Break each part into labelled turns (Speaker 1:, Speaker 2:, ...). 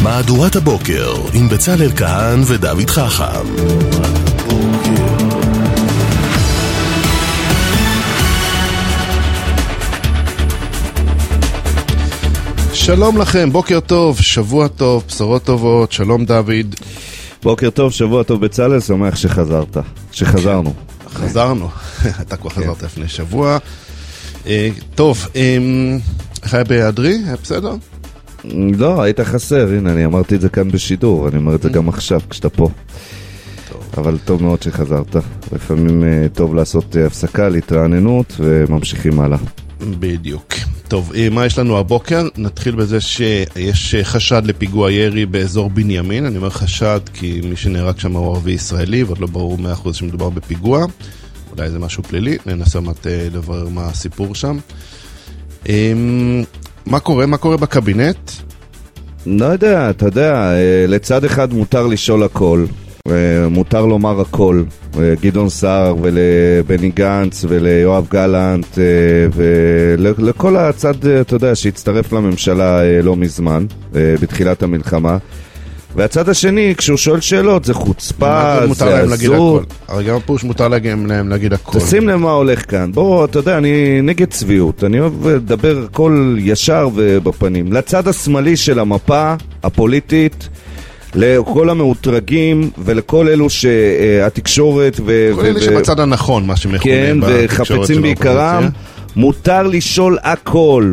Speaker 1: מהדורת הבוקר עם בצלאל כהן ודוד חכם. שלום לכם, בוקר טוב, שבוע טוב, בשורות טובות, שלום דוד.
Speaker 2: בוקר טוב, שבוע טוב בצלאל, שמח שחזרנו.
Speaker 1: חזרנו, אתה כבר חזרת לפני שבוע. טוב, איך היה בהיעדרי? היה בסדר?
Speaker 2: לא, היית חסר, הנה, אני אמרתי את זה כאן בשידור, אני אומר את זה גם עכשיו כשאתה פה. אבל טוב מאוד שחזרת, לפעמים טוב לעשות הפסקה, להתרעננות וממשיכים הלאה.
Speaker 1: בדיוק. טוב, מה יש לנו הבוקר? נתחיל בזה שיש חשד לפיגוע ירי באזור בנימין. אני אומר חשד כי מי שנהרג שם הוא ערבי ישראלי, ועוד לא ברור 100% שמדובר בפיגוע. אולי זה משהו פלילי, ננסה מעט לברר מה הסיפור שם. מה קורה בקבינט?
Speaker 2: לא יודע, אתה יודע, לצד אחד מותר לשאול הכל, מותר לומר הכל, גדעון סער ולבני גנץ וליואב גלנט ולכל הצד, אתה יודע, שהצטרף לממשלה לא מזמן, בתחילת המלחמה. והצד השני, כשהוא שואל שאלות, זה חוצפה, זה עזות.
Speaker 1: הרי גם פה שמותר להם להגיד הכל.
Speaker 2: תשים להם מה הולך כאן. בוא, אתה יודע, אני נגד צביעות. אני אוהב לדבר הכל ישר ובפנים. לצד השמאלי של המפה הפוליטית, לכל המאותרגים ולכל אלו שהתקשורת
Speaker 1: כל אלה שבצד הנכון, מה שמכונה
Speaker 2: כן, וחפצים בעיקרם, מותר לשאול הכל,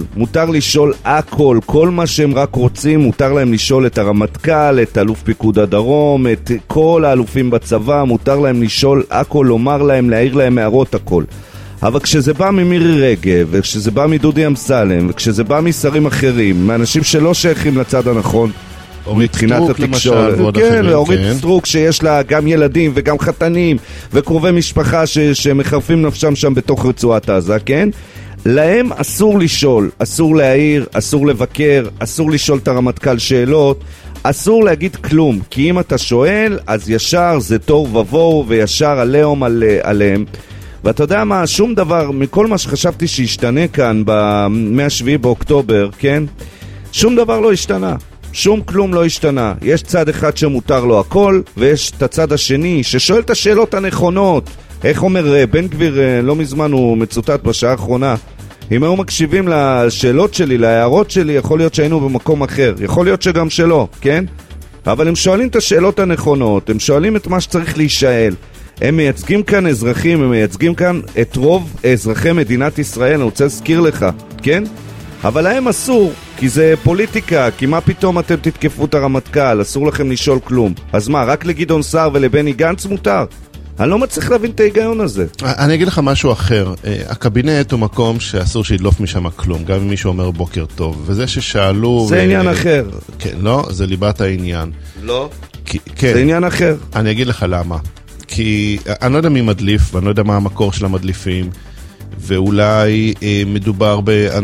Speaker 2: כל מה שהם רק רוצים, מותר להם לשאול את הרמטכ"ל, את אלוף פיקוד הדרום, את כל האלופים בצבא, מותר להם לשאול הכל, לומר להם, להעיר להם הערות הכל. אבל כשזה בא ממירי רגב, וכשזה בא מדודי אמסלם, וכשזה בא משרים אחרים, מאנשים שלא שייכים לצד הנכון, מבחינת התקשורת, כן, אורית סטרוק שיש לה גם ילדים וגם חתנים וקרובי משפחה שמחרפים נפשם שם בתוך רצועת עזה, כן? להם אסור לשאול, אסור להעיר, אסור לבקר, אסור לשאול את הרמטכ"ל שאלות, אסור להגיד כלום, כי אם אתה שואל אז ישר זה תור ובואו וישר עליהם עליהם. ואתה יודע מה, שום דבר מכל מה שחשבתי שישתנה כאן ב-7 באוקטובר, כן? שום דבר לא השתנה, שום כלום לא השתנה. יש צד אחד שמותר לו הכל, ויש את הצד השני ששואל את השאלות הנכונות. איך אומר בן גביר, לא מזמן הוא מצוטט בשעה האחרונה, אם היו מקשיבים לשאלות שלי, להערות שלי, יכול להיות שהיינו במקום אחר, יכול להיות שגם שלא, כן? אבל הם שואלים את השאלות הנכונות, הם שואלים את מה שצריך להישאל. הם מייצגים כאן אזרחים, הם מייצגים כאן את רוב אזרחי מדינת ישראל, אני רוצה להזכיר לך, כן? אבל להם אסור, כי זה פוליטיקה, כי מה פתאום אתם תתקפו את הרמטכ"ל, אסור לכם לשאול כלום. אז מה, רק לגדעון סער ולבני גנץ מותר? אני לא מצליח להבין את ההיגיון הזה.
Speaker 1: אני אגיד לך משהו אחר. הקבינט הוא מקום שאסור שידלוף משם כלום, גם אם מישהו אומר בוקר טוב. וזה ששאלו...
Speaker 2: זה עניין אחר.
Speaker 1: כן, לא, זה ליבת העניין.
Speaker 2: לא?
Speaker 1: כן.
Speaker 2: זה עניין אחר.
Speaker 1: אני אגיד לך למה. כי אני לא יודע מי מדליף, ואני לא יודע מה המקור של המדליפים. ואולי מדובר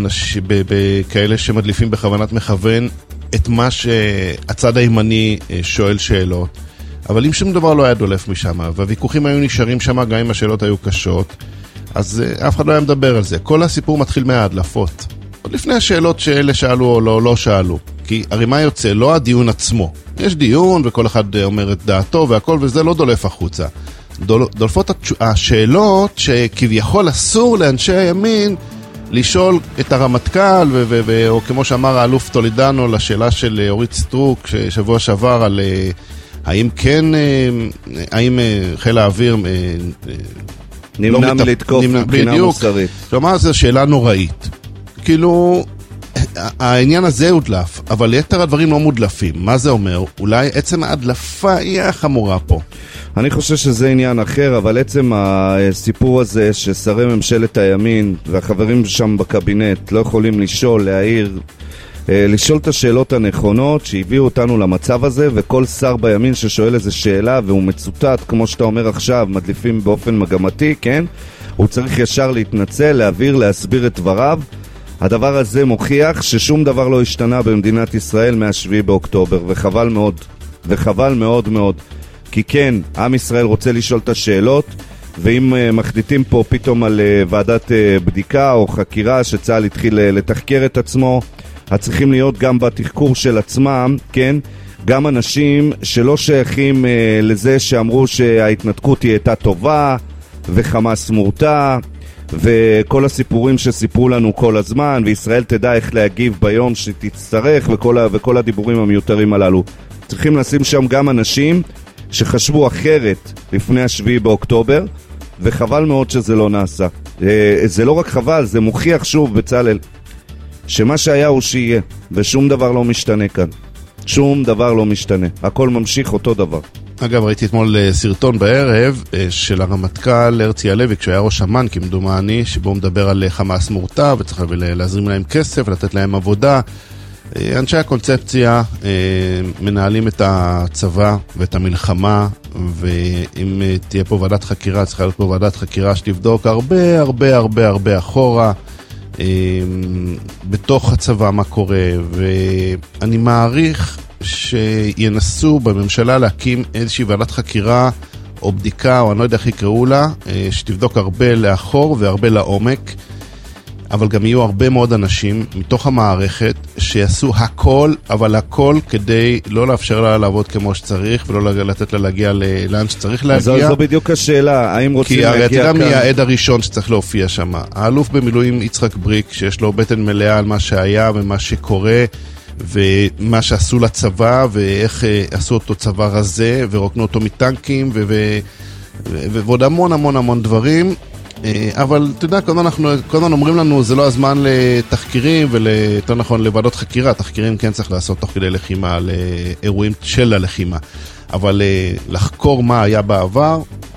Speaker 1: בכאלה שמדליפים בכוונת מכוון את מה שהצד הימני שואל שאלות. אבל אם שום דבר לא היה דולף משם, והוויכוחים היו נשארים שם גם אם השאלות היו קשות, אז אף אחד לא היה מדבר על זה. כל הסיפור מתחיל מההדלפות. עוד לפני השאלות שאלה שאלו או לא שאלו. כי הרי מה יוצא? לא הדיון עצמו. יש דיון וכל אחד אומר את דעתו והכל, וזה לא דולף החוצה. דולפות השאלות שכביכול אסור לאנשי הימין לשאול את הרמטכ"ל, או כמו שאמר האלוף טולידנו לשאלה של אורית סטרוק שבוע שעבר על האם חיל האוויר
Speaker 2: נמנע מלתקוף מבחינה מוסרית.
Speaker 1: כלומר, זו שאלה נוראית. כאילו, העניין הזה הודלף, אבל יתר הדברים לא מודלפים. מה זה אומר? אולי עצם ההדלפה היא החמורה פה.
Speaker 2: אני חושב שזה עניין אחר, אבל עצם הסיפור הזה ששרי ממשלת הימין והחברים שם בקבינט לא יכולים לשאול, להעיר, לשאול את השאלות הנכונות שהביאו אותנו למצב הזה, וכל שר בימין ששואל איזה שאלה והוא מצוטט, כמו שאתה אומר עכשיו, מדליפים באופן מגמתי, כן? הוא צריך ישר להתנצל, להעביר, להסביר את דבריו. הדבר הזה מוכיח ששום דבר לא השתנה במדינת ישראל מה-7 באוקטובר, וחבל מאוד, וחבל מאוד מאוד. כי כן, עם ישראל רוצה לשאול את השאלות, ואם מחליטים פה פתאום על ועדת בדיקה או חקירה שצה"ל התחיל לתחקר את עצמו, צריכים להיות גם בתחקור של עצמם, כן? גם אנשים שלא שייכים לזה שאמרו שההתנתקות היא הייתה טובה וחמאס מורתע וכל הסיפורים שסיפרו לנו כל הזמן, וישראל תדע איך להגיב ביום שתצטרך, וכל הדיבורים המיותרים הללו. צריכים לשים שם גם אנשים שחשבו אחרת לפני 7 באוקטובר, וחבל מאוד שזה לא נעשה. זה לא רק חבל, זה מוכיח שוב בצלאל שמה שהיה הוא שיהיה, ושום דבר לא משתנה כאן. שום דבר לא משתנה, הכל ממשיך אותו דבר.
Speaker 1: אגב, ראיתי אתמול סרטון בערב של הרמטכ"ל הרצי הלוי, כשהיה ראש אמ"ן, כמדומני, שבו הוא מדבר על חמאס מורתע, וצריך להזרים להם כסף, לתת להם עבודה. אנשי הקונספציה מנהלים את הצבא ואת המלחמה, ואם תהיה פה ועדת חקירה, צריכה להיות פה ועדת חקירה שתבדוק הרבה הרבה הרבה הרבה אחורה, בתוך הצבא מה קורה, ואני מעריך שינסו בממשלה להקים איזושהי ועדת חקירה או בדיקה, או אני לא יודע איך יקראו לה, שתבדוק הרבה לאחור והרבה לעומק, אבל גם יהיו הרבה מאוד אנשים מתוך המערכת שיעשו הכל, אבל הכל כדי לא לאפשר לה לעבוד כמו שצריך, ולא לתת לה להגיע לאן שצריך להגיע.
Speaker 2: אז זו בדיוק השאלה, האם רוצים להגיע כאן?
Speaker 1: כי הרי תראה מי העד הראשון שצריך להופיע שם. האלוף במילואים יצחק בריק, שיש לו בטן מלאה על מה שהיה ומה שקורה, ומה שעשו לצבא, ואיך עשו אותו צבא רזה, ורוקנו אותו מטנקים, ועוד המון המון המון דברים. אבל אתה יודע, כל הזמן אומרים לנו, זה לא הזמן לתחקירים, ויותר נכון לוועדות חקירה. תחקירים כן צריך לעשות תוך כדי לחימה, לאירועים של הלחימה. אבל לחקור מה היה בעבר,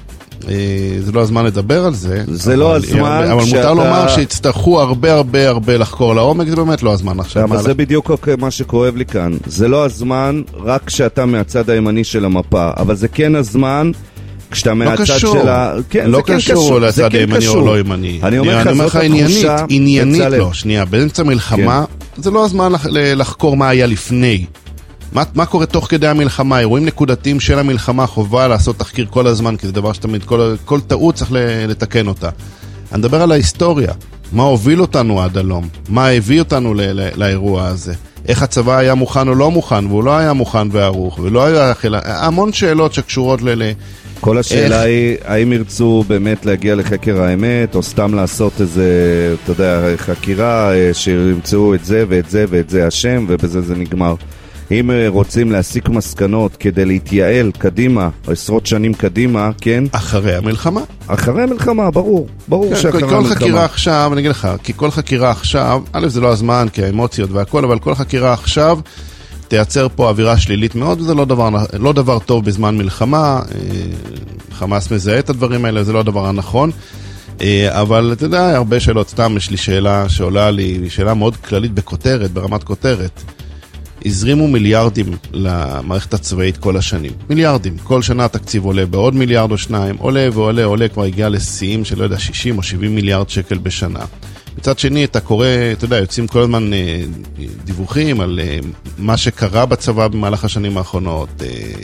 Speaker 1: זה לא הזמן לדבר על זה.
Speaker 2: זה לא הזמן.
Speaker 1: אבל מותר לומר שיצטרכו הרבה הרבה הרבה לחקור לעומק, זה באמת לא הזמן עכשיו.
Speaker 2: אבל זה בדיוק מה שכואב לי כאן. זה לא הזמן רק כשאתה מהצד הימני של המפה, אבל זה כן הזמן כשאתה מהצד של ה...
Speaker 1: לא קשור לצד הימני או לא ימני.
Speaker 2: אני אומר לך,
Speaker 1: עניינית לא. שנייה, באמצע מלחמה, זה לא הזמן לחקור מה היה לפני. מה קורה תוך כדי המלחמה? אירועים נקודתיים של המלחמה, חובה לעשות תחקיר כל הזמן, כי זה דבר שתמיד, כל טעות צריך לתקן אותה. אני מדבר על ההיסטוריה. מה הוביל אותנו עד הלום? מה הביא אותנו לאירוע הזה? איך הצבא היה מוכן או לא מוכן, והוא לא היה מוכן וערוך, ולא היה המון שאלות שקשורות
Speaker 2: כל השאלה היא, האם ירצו באמת להגיע לחקר האמת, או סתם לעשות איזה, אתה יודע, חקירה, שימצאו את זה ואת זה ואת זה השם, ובזה זה נגמר. אם רוצים להסיק מסקנות כדי להתייעל קדימה, עשרות שנים קדימה, כן?
Speaker 1: אחרי המלחמה.
Speaker 2: אחרי המלחמה, ברור. ברור
Speaker 1: כן,
Speaker 2: שאחרי
Speaker 1: כל
Speaker 2: המלחמה.
Speaker 1: חקירה עכשיו, אני אגיד לך, כי כל חקירה עכשיו, א' זה לא הזמן, כי האמוציות והכל, אבל כל חקירה עכשיו תייצר פה אווירה שלילית מאוד, וזה לא דבר טוב בזמן מלחמה. חמאס מזהה את הדברים האלה, זה לא הדבר הנכון. אבל אתה יודע, הרבה שאלות, סתם יש לי שאלה שעולה לי, שאלה מאוד כללית בכותרת, ברמת כותרת. הזרימו מיליארדים למערכת הצבאית כל השנים. מיליארדים. כל שנה התקציב עולה בעוד מיליארד או שניים, עולה ועולה, עולה, כבר הגיע לשיאים של, לא יודע, 60 או 70 מיליארד שקל בשנה. מצד שני, אתה קורא, אתה יודע, יוצאים כל הזמן דיווחים על מה שקרה בצבא במהלך השנים האחרונות.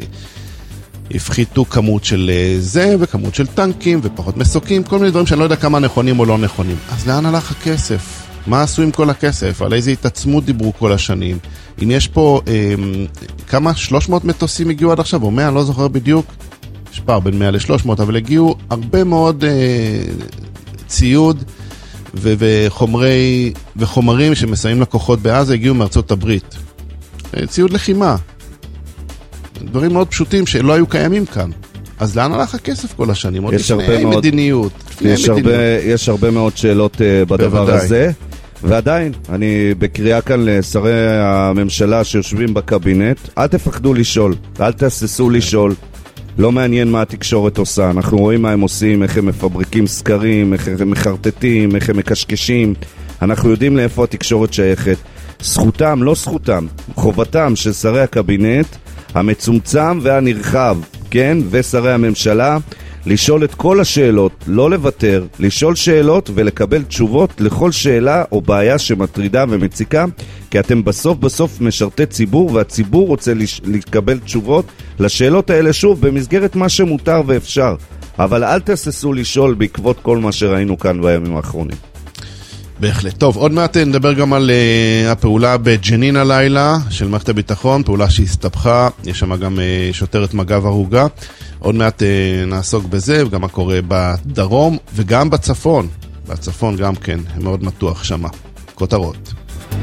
Speaker 1: הפחיתו כמות של זה וכמות של טנקים ופחות מסוקים, כל מיני דברים שאני לא יודע כמה נכונים או לא נכונים. אז לאן הלך הכסף? מה עשו עם כל הכסף? על איזה התעצמות דיברו כל השנים? אם יש פה כמה? 300 מטוסים הגיעו עד עכשיו, או 100, אני לא זוכר בדיוק. יש פער בין 100 ל-300, אבל הגיעו הרבה מאוד ציוד וחומרים שמסייעים לכוחות בעזה, הגיעו מארצות הברית. ציוד לחימה. דברים מאוד פשוטים שלא היו קיימים כאן. אז לאן הלך הכסף כל השנים? עוד לפני מדיניות.
Speaker 2: יש הרבה מאוד שאלות בדבר הזה. ועדיין, אני בקריאה כאן לשרי הממשלה שיושבים בקבינט, אל תפחדו לשאול, אל תססו לשאול. לא מעניין מה התקשורת עושה, אנחנו רואים מה הם עושים, איך הם מפבריקים סקרים, איך הם מחרטטים, איך הם מקשקשים. אנחנו יודעים לאיפה התקשורת שייכת. זכותם, לא זכותם, חובתם של שרי הקבינט, המצומצם והנרחב, כן? ושרי הממשלה, לשאול את כל השאלות, לא לוותר, לשאול שאלות ולקבל תשובות לכל שאלה או בעיה שמטרידה ומציקה, כי אתם בסוף משרתי ציבור, והציבור רוצה לקבל תשובות לשאלות האלה שוב במסגרת מה שמותר ואפשר. אבל אל תססו לשאול בעקבות כל מה שראינו כאן בימים האחרונים.
Speaker 1: בהחלט. טוב, עוד מעט נדבר גם על הפעולה בג'נין הלילה של מערכת הביטחון, פעולה שהסתבכה, יש שם גם שוטרת מג"ב הרוגה. עוד מעט נעסוק בזה, וגם מה קורה בדרום וגם בצפון. בצפון גם כן, מאוד מתוח שמה. כותרות.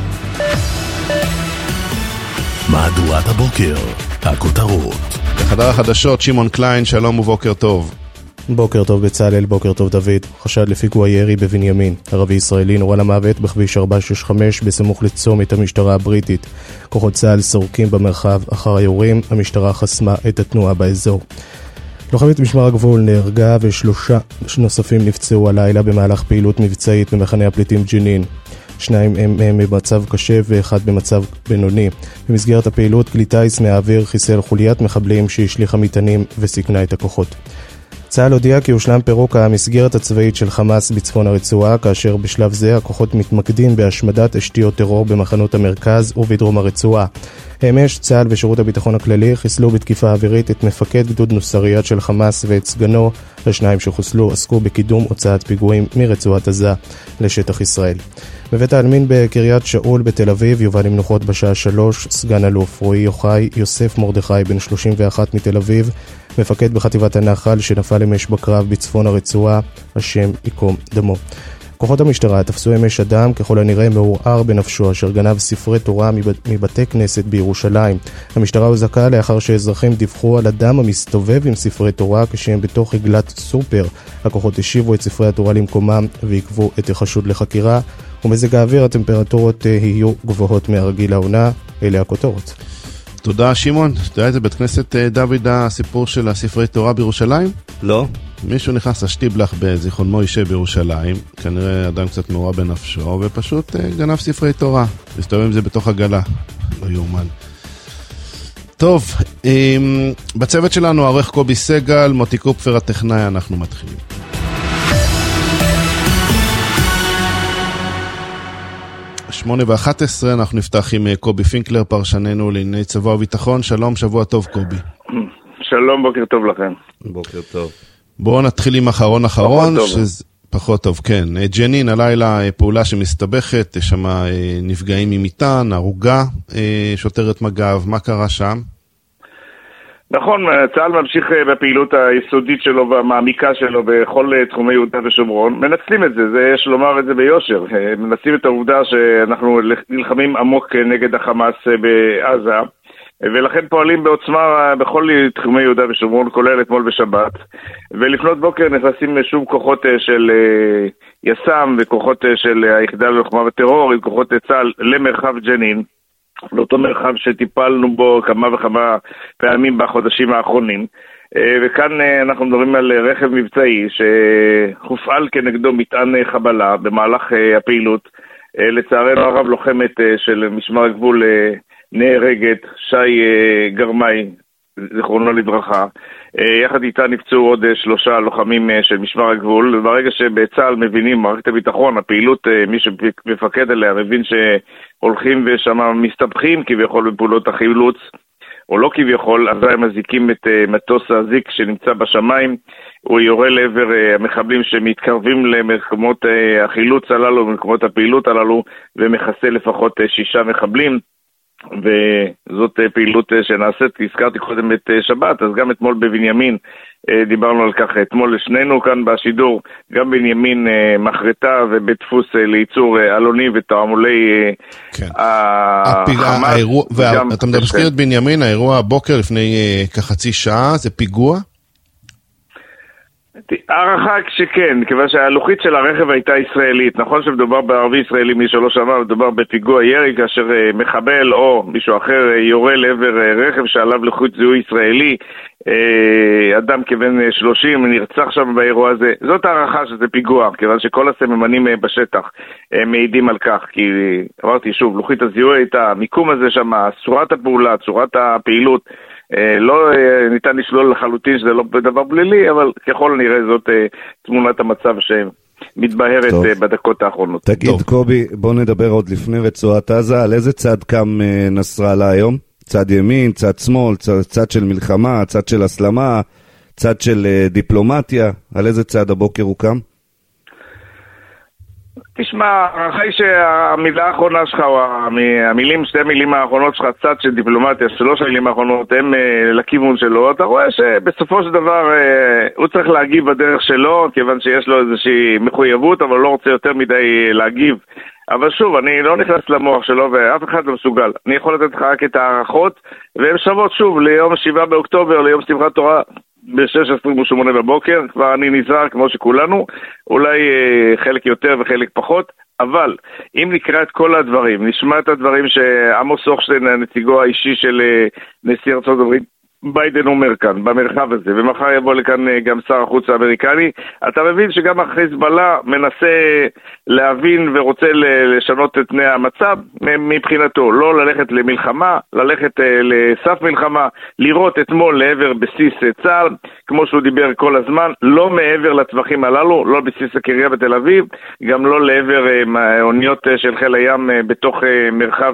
Speaker 3: מהדורת הבוקר, הכותרות.
Speaker 1: בחדר החדשות, שמעון קליין, שלום ובוקר טוב.
Speaker 4: בוקר טוב בצלאל, בוקר טוב דוד. חשד לפיגוע ירי בבנימין. ערבי ישראלי נורה למוות בכביש 465 בסמוך לצומת המשטרה הבריטית. כוחות צה"ל סורקים במרחב אחר היורים, המשטרה חסמה את התנועה באזור. לוחמת משמר הגבול נהרגה ושלושה נוספים נפצעו הלילה במהלך פעילות מבצעית במחנה הפליטים ג'נין. שניים הם במצב קשה ואחד במצב בינוני. במסגרת הפעילות כלי טיס מהאוויר חיסל חוליית מחבלים שהשליחה מטענים וסיכנה את הכוחות. צה"ל הודיע כי הושלם פירוק המסגרת הצבאית של חמאס בצפון הרצועה, כאשר בשלב זה הכוחות מתמקדים בהשמדת תשתיות טרור במחנות המרכז ובדרום הרצועה. אמש צה"ל ושירות הביטחון הכללי חיסלו בתקיפה אווירית את מפקד גדוד נוסריות של חמאס ואת סגנו. השניים שחוסלו עסקו בקידום הוצאת פיגועים מרצועת עזה לשטח ישראל. בבית העלמין בקריית שאול בתל אביב יובא למנוחות בשעה 3 סגן אלוף רועי יוסף מרדכי בן 31 מתל אביב, מפקד בחטיבת הנחל שנפל אמש בקרב בצפון הרצועה, השם ייקום דמו. כוחות המשטרה תפסו אמש אדם ככל הנראה מעורער בנפשו אשר גנב ספרי תורה מבתי כנסת בירושלים. המשטרה הוזעקה לאחר שאזרחים דיווחו על אדם המסתובב עם ספרי תורה כשהם בתוך עגלת סופר. הכוחות השיבו את ספרי התורה למקומם ועיכבו את החשוד לחקירה. ומזג האוויר הטמפרטורות יהיו גבוהות מהרגיל העונה. אלה הכותרות.
Speaker 1: תודה שמעון. אתה יודע איזה בית כנסת דוד הסיפור של הספרי תורה בירושלים?
Speaker 2: לא.
Speaker 1: מישהו נכנס לשטיבלח בזיכרון מוישה בירושלים, כנראה אדם קצת מעורע בנפשו, ופשוט גנב ספרי תורה. מסתובב עם זה בתוך עגלה. לא יאומן. טוב, בצוות שלנו עורך קובי סגל, מוטי קופפר הטכנאי, אנחנו מתחילים. שמונה ו-11, אנחנו נפתח עם קובי פינקלר, פרשננו לענייני צבא וביטחון. שלום, שבוע טוב קובי.
Speaker 5: שלום, בוקר טוב לכם.
Speaker 2: בוקר טוב.
Speaker 1: בואו נתחיל עם אחרון, פחות טוב, כן. ג'נין, הלילה פעולה שמסתבכת, יש שם נפגעים ממטען, הרוגה, שוטרת מג"ב, מה קרה שם?
Speaker 5: נכון, צה"ל ממשיך בפעילות היסודית שלו והמעמיקה שלו בכל תחומי יהודה ושומרון. מנצלים את זה, יש לומר את זה ביושר. מנצלים את העובדה שאנחנו נלחמים עמוק נגד החמאס בעזה, ולכן פועלים בעוצמה בכל תחומי יהודה ושומרון, כולל אתמול בשבת. ולפנות בוקר נכנסים שוב כוחות של יס"מ וכוחות של היחידה ללוחמה בטרור עם כוחות צה"ל למרחב ג'נין, לאותו מרחב שטיפלנו בו כמה וכמה פעמים בחודשים האחרונים. וכאן אנחנו מדברים על רכב מבצעי שהופעל כנגדו מטען חבלה במהלך הפעילות. לצערנו הרב לוחמת של משמר הגבול נהרגת, שי גרמי, זכרונו לברכה. יחד איתה נפצעו עוד 3 לוחמים של משמר הגבול, וברגע שבצה"ל מבינים, מערכת הביטחון, הפעילות, מי שמפקד עליה מבין שהולכים ושם מסתבכים כביכול בפעולות החילוץ, או לא כביכול, אז הם מזיקים את מטוס הזיק שנמצא בשמיים, הוא יורה לעבר המחבלים שמתקרבים למקומות החילוץ הללו, במקומות הפעילות הללו, ומחסה לפחות 6 מחבלים. וזאת פעילות שנעשית, הזכרתי קודם את שבת, אז גם אתמול בבנימין דיברנו על כך, אתמול לשנינו כאן בשידור, גם בנימין מחרטה ובית דפוס לייצור אלוני ותעמולי החמאס.
Speaker 1: ואתה מזכיר את בנימין, האירוע הבוקר לפני כחצי שעה, זה פיגוע?
Speaker 5: הערכה שכן, כיוון שהלוחית של הרכב הייתה ישראלית. נכון שמדובר בערבי ישראלי, מי שלא שמע, מדובר בפיגוע ירי, כאשר מחבל או מישהו אחר יורה לעבר רכב שעליו לוחית זיהוי ישראלי, אדם כבן 30 נרצח שם באירוע הזה. זאת הערכה שזה פיגוע, כיוון שכל הסממנים בשטח מעידים על כך, כי אמרתי שוב, לוחית הזיהוי הייתה, המיקום הזה שם, צורת הפעולה, צורת הפעילות, לא ניתן לשלול לחלוטין שזה לא דבר בלילי, אבל ככל נראה זאת תמונת המצב שמתבהרת בדקות האחרונות.
Speaker 2: תגיד טוב. קובי, בוא נדבר עוד לפני רצועת עזה, על איזה צד קם נסראללה היום? צד ימין, צד שמאל, צד של מלחמה, צד של הסלמה, צד של דיפלומטיה, על איזה צד הבוקר הוא קם?
Speaker 5: תשמע, אחרי שהמילה האחרונה שלך, או שתי המילים האחרונות שלך, צד של דיפלומטיה, 3 המילים האחרונות, הם לכיוון שלו, אתה רואה שבסופו של דבר הוא צריך להגיב בדרך שלו, כיוון שיש לו איזושהי מחויבות, אבל לא רוצה יותר מדי להגיב. אבל שוב, אני לא נכנס למוח שלו ואף אחד לא מסוגל. אני יכול לתת לך רק את הערכות, והן שוות שוב ליום 7 באוקטובר, ליום שמחת תורה ב-6:28 בבוקר. כבר אני נזהר כמו שכולנו, אולי חלק יותר וחלק פחות, אבל אם נקרא את כל הדברים, נשמע את הדברים שעמוס הוכשטיין, הנציגו האישי של נשיא ארצות הברית ביידן אומר כאן, במרחב הזה, ומחר יבוא לכאן גם שר החוץ האמריקני, אתה מבין שגם החיזבאללה מנסה להבין ורוצה לשנות את פני המצב מבחינתו, לא ללכת למלחמה, ללכת לסף מלחמה, לראות אתמול לעבר בסיס צה"ל, כמו שהוא דיבר כל הזמן, לא מעבר לטווחים הללו, לא בסיס הקריה בתל אביב, גם לא לעבר אוניות של חיל הים בתוך מרחב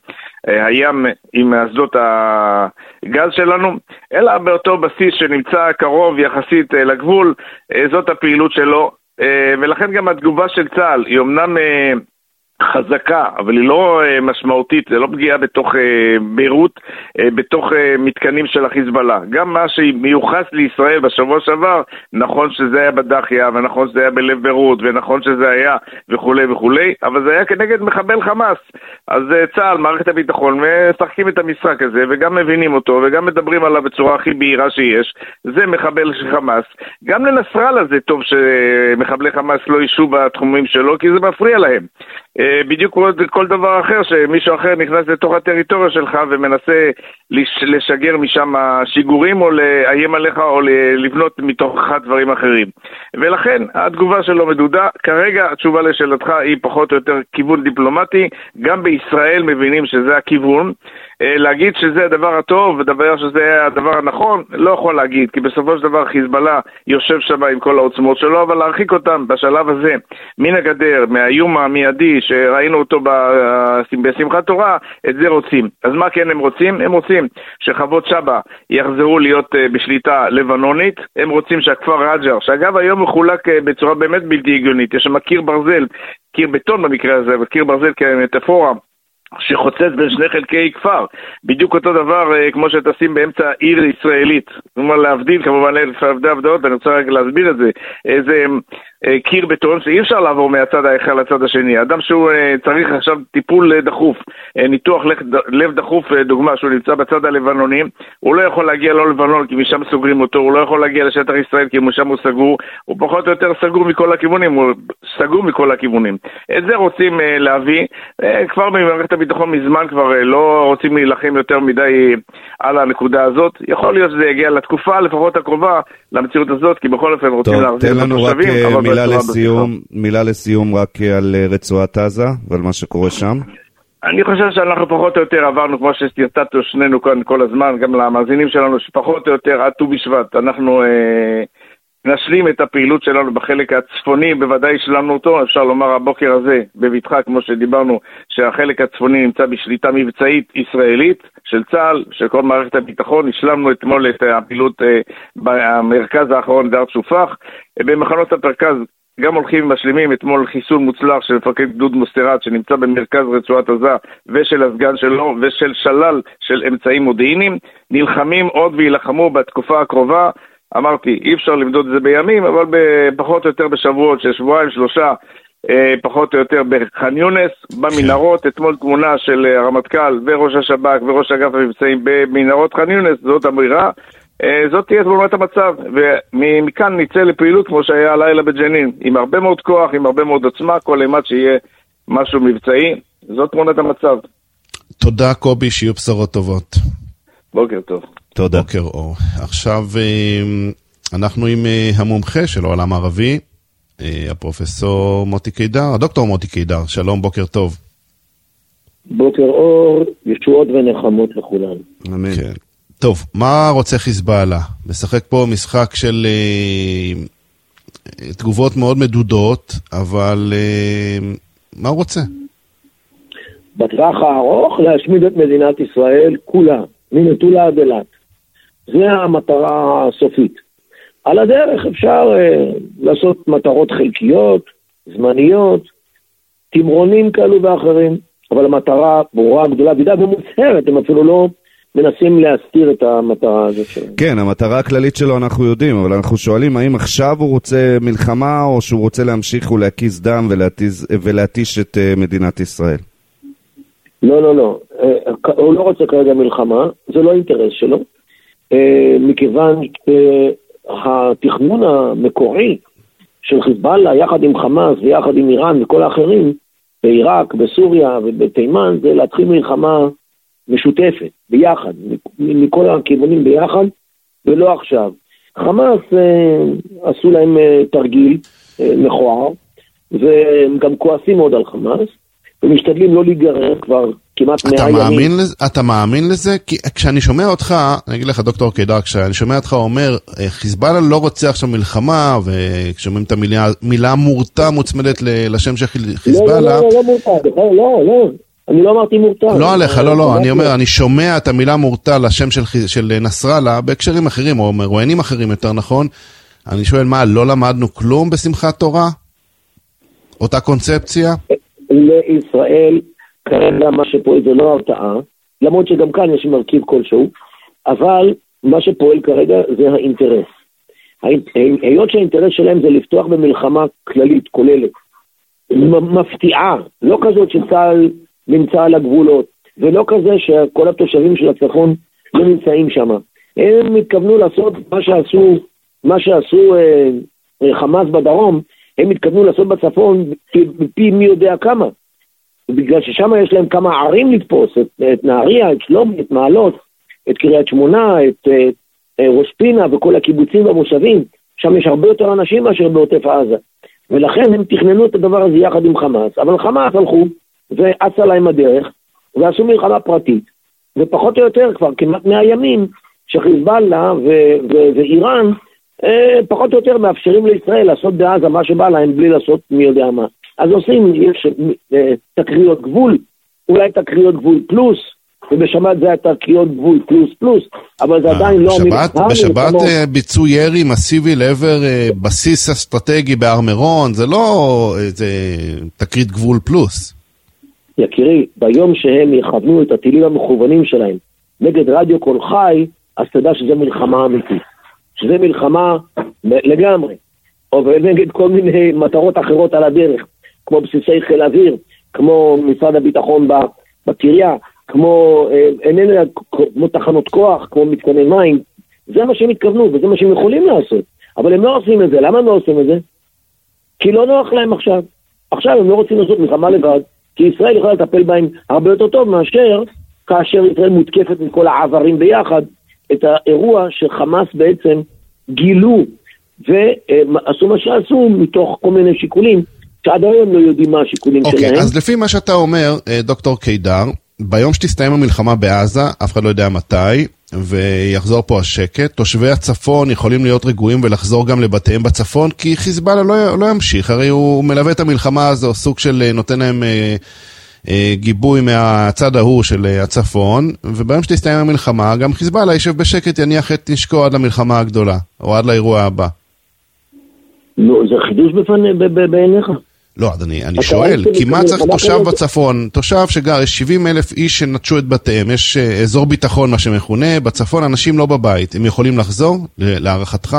Speaker 5: הים עם אסדות הגז שלנו, אלא באותו בסיס שנמצא קרוב יחסית לגבול. זאת הפעילות שלו, ולכן גם התגובה של צה"ל היא אמנם חזקה, אבל היא לא משמעותית, זה לא פגיעה בתוך ביירות, בתוך מתקנים של החיזבאללה. גם מה שמיוחס לישראל בשבוע שעבר, נכון שזה היה בדחיה, ונכון שזה היה בלב ביירות, ונכון שזה היה וכולי וכולי, אבל זה היה כנגד מחבל חמאס. אז צה"ל, מערכת הביטחון, משחקים את המשחק הזה, וגם מבינים אותו, וגם מדברים עליו בצורה הכי בהירה שיש. זה מחבל של חמאס. גם לנסראללה זה טוב שמחבלי חמאס לא יישו בתחומים שלו, כי זה מפריע להם. בדיוק כל דבר אחר שמישהו אחר נכנס לתוך הטריטוריה שלך ומנסה לשגר משם שיגורים או לאיים עליך או לבנות מתוכך דברים אחרים. ולכן התגובה שלו מדודה. כרגע התשובה לשאלתך היא פחות או יותר כיוון דיפלומטי. גם בישראל מבינים שזה הכיוון. להגיד שזה הדבר הטוב ודבר שזה הדבר הנכון, לא יכול להגיד, כי בסופו של דבר חיזבאללה יושב שם עם כל העוצמות שלו, אבל להרחיק אותם בשלב הזה מן הגדר, מהאיום המיידי שראינו אותו בשמחת תורה, את זה רוצים. אז מה כן הם רוצים? הם רוצים שחוות שבא יחזרו להיות בשליטה לבנונית, הם רוצים שהכפר רג'ר, שאגב היום מחולק בצורה באמת בלתי הגיונית, יש שם קיר ברזל, קיר בטון במקרה הזה, וקיר ברזל כמטאפורה, שחוצץ בין שני חלקי כפר, בדיוק אותו דבר כמו שתשים באמצע עיר ישראלית. זאת אומרת, להבדיל כמובן להבדיל הבדעות, ואני רוצה רק להסביר את זה. איזה קיר בטון שאי אפשר לעבור מהצד האחר לצד השני. אדם שהוא צריך עכשיו טיפול דחוף, ניתוח לב דחוף, דוגמה, שהוא נמצא בצד הלבנוני, הוא לא יכול להגיע לא לבנון כי משם סוגרים אותו, הוא לא יכול להגיע לשטח ישראל כי משם הוא סגור, הוא פחות או יותר סגור מכל הכיוונים, הוא סגור מכל הכיוונים. את זה רוצים להביא, כבר במערכת הביטחון מזמן כבר לא רוצים להילחם יותר מדי על הנקודה הזאת. יכול להיות שזה יגיע לתקופה לפחות הקרובה למציאות הזאת, כי בכל אופן רוצים להחזיר את התושבים. אבל
Speaker 2: מילה לסיום רק על רצועת עזה ועל מה שקורה שם.
Speaker 5: אני חושב שאנחנו פחות או יותר עברנו, כמו שסרטטנו שנינו כאן כל הזמן, גם למאזינים שלנו, שפחות או יותר עד ט"ו בשבט אנחנו נשלים את הפעילות שלנו בחלק הצפוני, בוודאי שלנו אותו, אפשר לומר הבוקר הזה בביטחה, כמו שדיברנו, שהחלק הצפוני נמצא בשליטה מבצעית ישראלית של צה"ל, של כל מערכת הביטחון. השלמנו אתמול את הפעילות במרכז האחרון דאר שופח. במחנות המרכז גם הולכים ומשלימים אתמול חיסול מוצלח של מפקד גדוד מוסטרד שנמצא במרכז רצועת עזה, ושל הסגן שלו ושל שלל של אמצעים מודיעיניים. נלחמים עוד וילחמו בתקופה הקרובה. אמרתי, אי אפשר למדוד את זה בימים, אבל פחות או יותר בשבועות, של שבועיים, 3, פחות או יותר בח'אן יונס, במנהרות. אתמול תמונה של הרמטכ"ל וראש השב"כ וראש אגף המבצעים במנהרות ח'אן יונס, זאת אמירה. זאת תהיה תמונת המצב, ומכאן נצא לפעילות כמו שהיה הלילה בג'נין, עם הרבה מאוד כוח, עם הרבה מאוד עוצמה, כל אימת שיהיה משהו מבצעי. זאת תמונת המצב.
Speaker 1: תודה קובי, שיהיו בשורות טובות.
Speaker 5: בוקר טוב.
Speaker 2: תודה.
Speaker 1: בוקר אור. עכשיו אנחנו עם המומחה של העולם הערבי, הפרופסור מוטי קידר, הדוקטור מוטי קידר. שלום, בוקר טוב.
Speaker 6: בוקר אור, ישועות ונחמות לכולנו.
Speaker 2: אמן.
Speaker 1: כן. טוב, מה רוצה חיזבאללה? משחק פה משחק של תגובות מאוד מדודות, אבל מה הוא רוצה?
Speaker 6: בטווח הארוך להשמיד את מדינת ישראל כולה, מנטולה עד אילת. זה המטרה הסופית. על הדרך אפשר לעשות מטרות חלקיות, זמניות, תמרונים כאלו ואחרים, אבל המטרה ברורה, גדולה, וידעה ומוצהרת, הם אפילו לא מנסים להסתיר את המטרה הזאת שלהם.
Speaker 2: כן, המטרה הכללית שלו אנחנו יודעים, אבל אנחנו שואלים האם עכשיו הוא רוצה מלחמה, או שהוא רוצה להמשיך ולהקיז דם ולהתיש את מדינת ישראל?
Speaker 6: לא. הוא לא רוצה כרגע מלחמה, זה לא אינטרס שלו, מכיוון שהתכנון המקורי של חיזבאללה, יחד עם חמאס ויחד עם איראן וכל האחרים, בעיראק, בסוריה ובתימן, זה להתחיל מלחמה משותפת, ביחד, מכל הכיוונים ביחד, ולא עכשיו. חמאס עשו להם תרגיל מכוער, והם גם כועסים מאוד על חמאס, ומשתדלים לא להיגרר כבר כמעט 100 ימים.
Speaker 1: אתה מאמין לזה? כי כשאני שומע אותך, אני אגיד לך דוקטור קידר, כשאני שומע אותך אומר, חיזבאללה לא רוצה עכשיו מלחמה, וכשאומרים את המילה מורתע מוצמדת לשם של חיזבאללה.
Speaker 6: לא מורתע, לא. אני לא אמרתי מורתע.
Speaker 1: לא עליך, לא, אני אומר, אני שומע את המילה מורתע לשם של נסראללה, בהקשרים אחרים, או מרואיינים אחרים יותר נכון. אני שואל, מה, לא למדנו כלום בשמחת תורה? אותה קונספציה?
Speaker 6: לישראל, כרגע מה שפועל זה לא הרתעה, למרות שגם כאן יש מרכיב כלשהו, אבל מה שפועל כרגע זה האינטרס. היות שהאינטרס שלהם זה לפתוח במלחמה כללית, כוללת, מפתיעה, לא כזאת שצה"ל נמצא על הגבולות, ולא כזה שכל התושבים של הצפון לא נמצאים שם. הם התכוונו לעשות מה שעשו חמאס בדרום, הם התכוונו לעשות בצפון בפי מי יודע כמה. בגלל ששם יש להם כמה ערים לתפוס, את נהריה, את שלומי, את מעלות, את קריית שמונה, את ראש פינה וכל הקיבוצים והמושבים. שם יש הרבה יותר אנשים מאשר בעוטף עזה. ולכן הם תכננו את הדבר הזה יחד עם חמאס. אבל חמאס הלכו ועצה להם הדרך, ועשו מלחמה פרטית. ופחות או יותר כבר כמעט 100 ימים שחיזבאללה ואיראן פחות או יותר מאפשרים לישראל לעשות בעזה מה שבא להם בלי לעשות מי יודע מה. אז עושים, יש תקריות גבול, אולי תקריות גבול פלוס, ובשבת זה היה תקריות גבול פלוס, אבל זה עדיין לא...
Speaker 1: בשבת ביצעו ירי מסיבי לעבר בסיס אסטרטגי בהר מירון, זה לא איזה תקרית גבול פלוס.
Speaker 6: יקירי, ביום שהם יכוונו את הטילים המכוונים שלהם נגד רדיו קול חי, אז תדע שזה מלחמה אמיתית. שזה מלחמה לגמרי. או נגד כל מיני מטרות אחרות על הדרך, כמו בסיסי חיל אוויר, כמו משרד הביטחון בקריה, כמו תחנות כוח, כמו מתקני מים. זה מה שהם התכוונו, וזה מה שהם יכולים לעשות. אבל הם לא עושים את זה. למה הם לא עושים את זה? כי לא נוח להם עכשיו. עכשיו הם לא רוצים לעשות מלחמה לבד, כי ישראל יכולה לטפל בהם הרבה יותר טוב מאשר כאשר ישראל מותקפת מכל העברים ביחד, את האירוע שחמאס בעצם גילו ועשו מה שעשו מתוך כל מיני שיקולים, שעד היום לא יודעים מה השיקולים שלהם.
Speaker 1: אוקיי, אז לפי מה שאתה אומר, דוקטור קידר, ביום שתסתיים המלחמה בעזה, אף אחד לא יודע מתי, ויחזור פה השקט, תושבי הצפון יכולים להיות רגועים ולחזור גם לבתיהם בצפון, כי חיזבאללה לא ימשיך, הרי הוא מלווה את המלחמה הזו, סוג של נותן להם גיבוי מהצד ההוא של הצפון, וביום שתסתיים המלחמה, גם חיזבאללה יישב בשקט, יניח את נשקו עד למלחמה הגדולה, או עד לאירוע הבא.
Speaker 6: לא, זה חידוש בעיניך.
Speaker 1: לא, אני שואל, כי מה צריך תושב בצפון, תושב שגר, יש 70,000 איש שנטשו את בתיהם, יש אזור ביטחון מה שמכונה, בצפון אנשים לא בבית, הם יכולים לחזור להערכתך?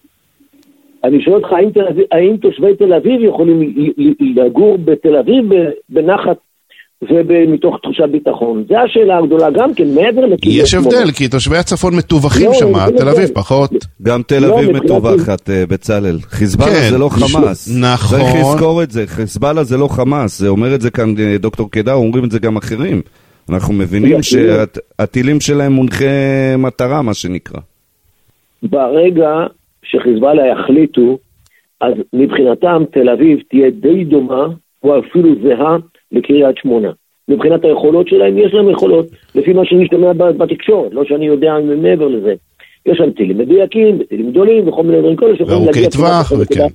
Speaker 6: אני שואל אותך, האם תושבי תל אביב יכולים לגור בתל אביב בנחת ומתוך תחושת ביטחון? זו השאלה הגדולה גם כן, מעבר לכאילו...
Speaker 1: יש הבדל, כי תושבי הצפון מטווחים שם, תל אביב פחות.
Speaker 2: גם תל אביב מטווחת, בצלאל. חיזבאללה זה לא חמאס.
Speaker 1: נכון.
Speaker 2: צריך לזכור את זה, חיזבאללה זה לא חמאס. זה אומר את זה כאן דוקטור קידר, אומרים את זה גם אחרים. אנחנו מבינים שהטילים שלהם מונחה מטרה, מה שנקרא.
Speaker 6: ברגע שחיזבאללה יחליטו, אז מבחינתם תל אביב תהיה די דומה, או אפילו זהה, לקריית שמונה. מבחינת היכולות שלהם, יש להם יכולות, לפי מה שנשתמע בתקשורת, לא שאני יודע מעבר לזה. יש להם טילים מדויקים, טילים גדולים, וכל מיני דברים כאלה שיכולים להגיע...
Speaker 1: טווח, וכן.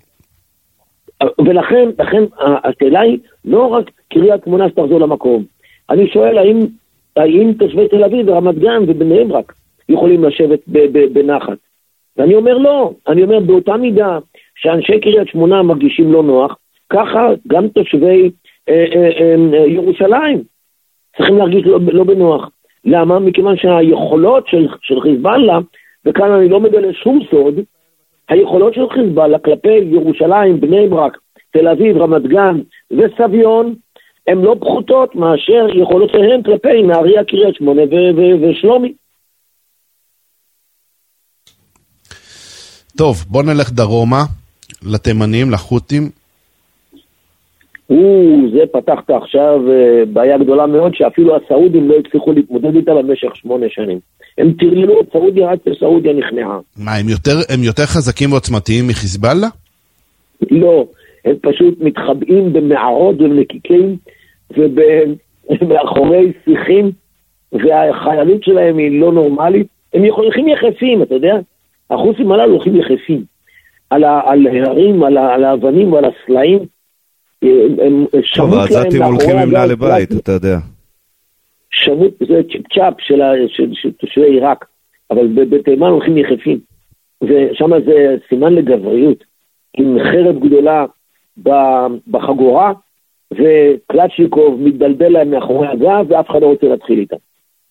Speaker 6: ולכן השאלה היא, לא רק קריית שמונה שתחזור למקום. אני שואל, האם תושבי תל אביב ורמת גן ובני ברק יכולים לשבת בנחת? ואני אומר לא, אני אומר באותה מידה שאנשי קריית שמונה מרגישים לא נוח, ככה גם תושבי ירושלים. צריכים להרגיש לא בנוח. למה? מכיוון שהיכולות של חיזבאללה, וכאן אני לא מגלה שום סוד, היכולות של חיזבאללה כלפי ירושלים, בני ברק, תל אביב, רמת גן וסביון, הן לא פחותות מאשר יכולותיהם כלפי נהריה, קריית שמונה ושלומי.
Speaker 1: טוב, בוא נלך דרומה, לתימנים, לחות'ים.
Speaker 6: זה פתחת עכשיו בעיה גדולה מאוד, שאפילו הסעודים לא הצליחו להתמודד איתה במשך 8 שנים. הם תרללו את סעודיה עד שסעודיה נכנעה. מה,
Speaker 1: הם יותר חזקים ועוצמתיים מחיזבאללה?
Speaker 6: לא, הם פשוט מתחבאים במערות ומקיקים ומאחורי שיחים, והחיילות שלהם היא לא נורמלית. הם הולכים יחפים, אתה יודע? החות'ים הללו הולכים יחפים. על ההרים, על האבנים ועל הסלעים.
Speaker 2: טוב, העזתים הולכים עם נעלי בית, אתה יודע.
Speaker 6: שמות, זה צ'אפ של תושבי עיראק, אבל בתימן הולכים יחפים. ושם זה סימן לגבריות, עם חרב גדולה בחגורה, וקלצ'ניקוב מתדלדל להם מאחורי הגב, ואף אחד לא רוצה להתחיל איתם.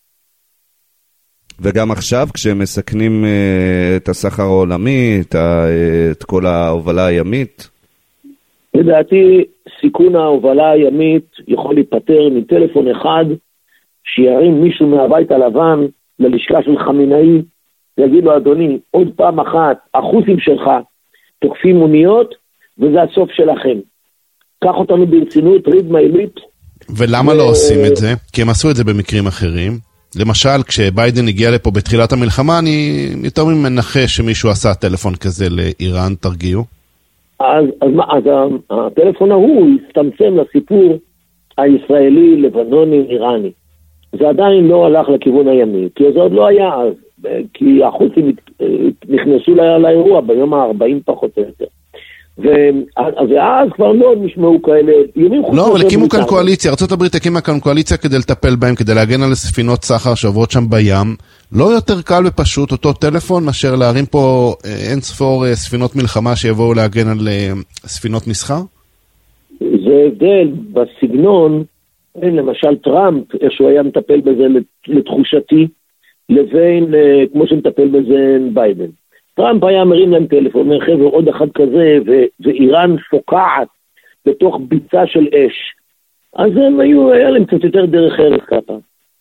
Speaker 2: וגם עכשיו, כשהם מסכנים את הסחר העולמי, את כל ההובלה הימית?
Speaker 6: לדעתי, סיכון ההובלה הימית יכול להיפטר מטלפון אחד, שירים מישהו מהבית הלבן ללשכה של חמינאי, ויגיד לו, אדוני, עוד פעם אחת, החות'ים שלך תוקפים מוניות, וזה הסוף שלכם. קח אותנו ברצינות, read my lips.
Speaker 1: ולמה לא עושים את זה? כי הם עשו את זה במקרים אחרים. למשל, כשביידן הגיע לפה בתחילת המלחמה, אני יותר מנחש שמישהו עשה טלפון כזה לאיראן, תרגיעו.
Speaker 6: אז הטלפון ההוא הסתמצם לסיפור הישראלי, לבנוני, איראני. זה עדיין לא הלך לכיוון הימי, כי זה עוד לא היה אז, כי החות'ים נכנסו לאירוע ביום ה-40 פחות או יותר. ואז כבר לא נשמעו כאלה איומים חוץ.
Speaker 1: לא, אבל הקימו כאן קואליציה, ארצות הברית הקימה כאן קואליציה כדי לטפל בהם, כדי להגן על ספינות סחר שעוברות שם בים. לא יותר קל ופשוט אותו טלפון מאשר להרים פה אין ספור ספינות מלחמה שיבואו להגן על ספינות מסחר?
Speaker 6: זה הבדל בסגנון, למשל טראמפ, שהוא היה מטפל בזה לתחושתי, לבין כמו שמטפל בזה ביידן. טראמפ היה מרים להם טלפון, אומר חבר'ה עוד אחד כזה, ואיראן פוקעת בתוך ביצה של אש. אז הם היה להם קצת יותר דרך ארץ ככה.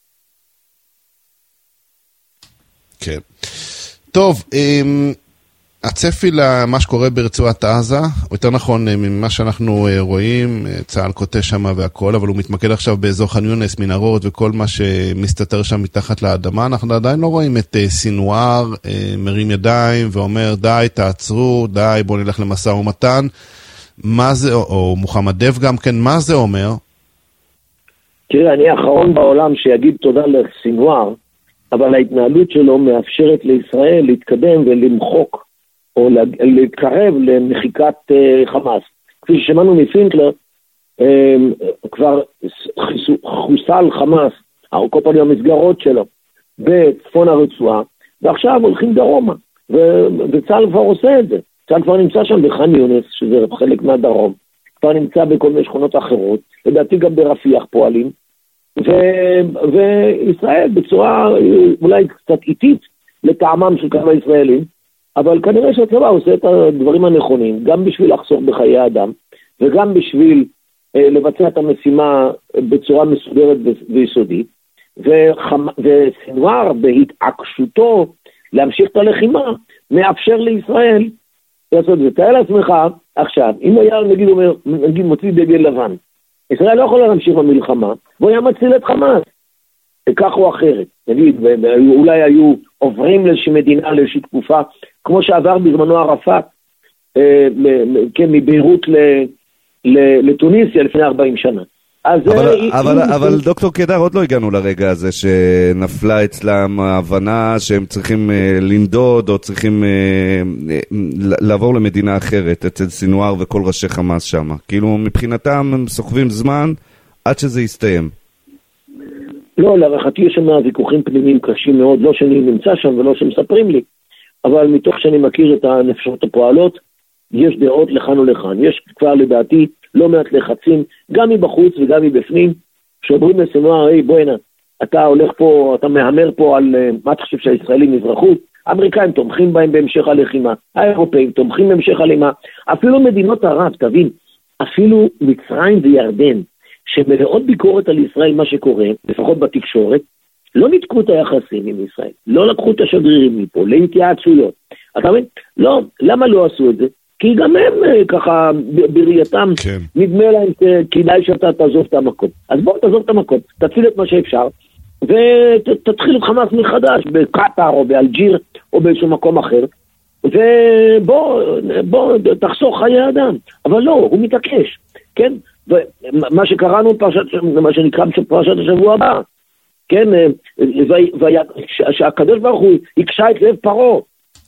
Speaker 1: כן. טוב, הצפי למה שקורה ברצועת עזה, או יותר נכון ממה שאנחנו רואים, צה"ל קוטע שם והכל, אבל הוא מתמקד עכשיו באזור ח'אן יונס, מנהרות וכל מה שמסתתר שם מתחת לאדמה. אנחנו עדיין לא רואים את סינואר מרים ידיים ואומר די, תעצרו, די, בוא נלך למשא ומתן. מה זה, או מוחמד דף גם כן, מה זה אומר?
Speaker 6: תראה, אני האחרון בעולם שיגיד תודה לסינואר, אבל ההתנהלות שלו מאפשרת לישראל להתקדם ולמחוק או להתקרב למחיקת חמאס. כפי ששמענו מפינקלר, כבר חוסל חמאס, כל פעם המסגרות שלו, בצפון הרצועה, ועכשיו הולכים דרומה, וצה"ל כבר עושה את זה. צה"ל כבר נמצא שם בח'אן יונס, שזה חלק מהדרום, כבר נמצא בכל מיני שכונות אחרות, לדעתי גם ברפיח פועלים, וישראל בצורה אולי קצת איטית לטעמם של כמה ישראלים, אבל כנראה שהצבא עושה את הדברים הנכונים, גם בשביל לחסוך בחיי אדם, וגם בשביל לבצע את המשימה בצורה מסודרת ויסודית, וסינואר בהתעקשותו להמשיך את הלחימה, מאפשר לישראל לעשות את זה. תאר לעצמך עכשיו, אם היה נגיד מוציא דגל לבן, ישראל לא יכולה להמשיך במלחמה, והוא היה מציל את חמאס, כך או אחרת. נגיד, אולי היו עוברים לאיזושהי מדינה, לאיזושהי תקופה, כמו שעבר בזמנו ערפאת, כן, מביירות לטוניסיה לפני 40 שנה.
Speaker 2: אבל דוקטור קדר, עוד לא הגענו לרגע הזה שנפלה אצלם ההבנה שהם צריכים לנדוד או צריכים לעבור למדינה אחרת אצל סינואר וכל ראשי חמאס שם. כאילו מבחינתם הם סוחבים זמן עד שזה יסתיים.
Speaker 6: לא, להערכתי יש שם ויכוחים פנימיים קשים מאוד, לא שאני נמצא שם ולא שמספרים לי, אבל מתוך שאני מכיר את הנפשות הפועלות, יש דעות לכאן ולכאן. יש כבר לדעתי לא מעט לחצים, גם מבחוץ וגם מבפנים, שאומרים לסנואר, בוא הנה, אתה הולך פה, אתה מהמר פה על מה אתה חושב שהישראלים יברחו, האמריקאים תומכים בהם בהמשך הלחימה, האירופאים תומכים בהמשך הלחימה, אפילו מדינות ערב, תבין, אפילו מצרים וירדן, שמלאות ביקורת על ישראל מה שקורה, לפחות בתקשורת, לא ניתקו את היחסים עם ישראל, לא לקחו את השגרירים מפה, להתייעצויות. אתה מבין? לא, למה לא עשו את זה? כי גם הם ככה בראייתם, כן. נדמה להם שכדאי שאתה תעזוב את המקום. אז בוא תעזוב את המקום, תציל את מה שאפשר, ותתחיל את חמאס מחדש, בקטר או באלג'יר או באיזשהו מקום אחר, ובוא תחסוך חיי אדם. אבל לא, הוא מתעקש, כן? ומה שקראנו, מה שנקרא פרשת השבוע הבא, כן, שהקדוש ברוך הוא יקשה את לב פרעה.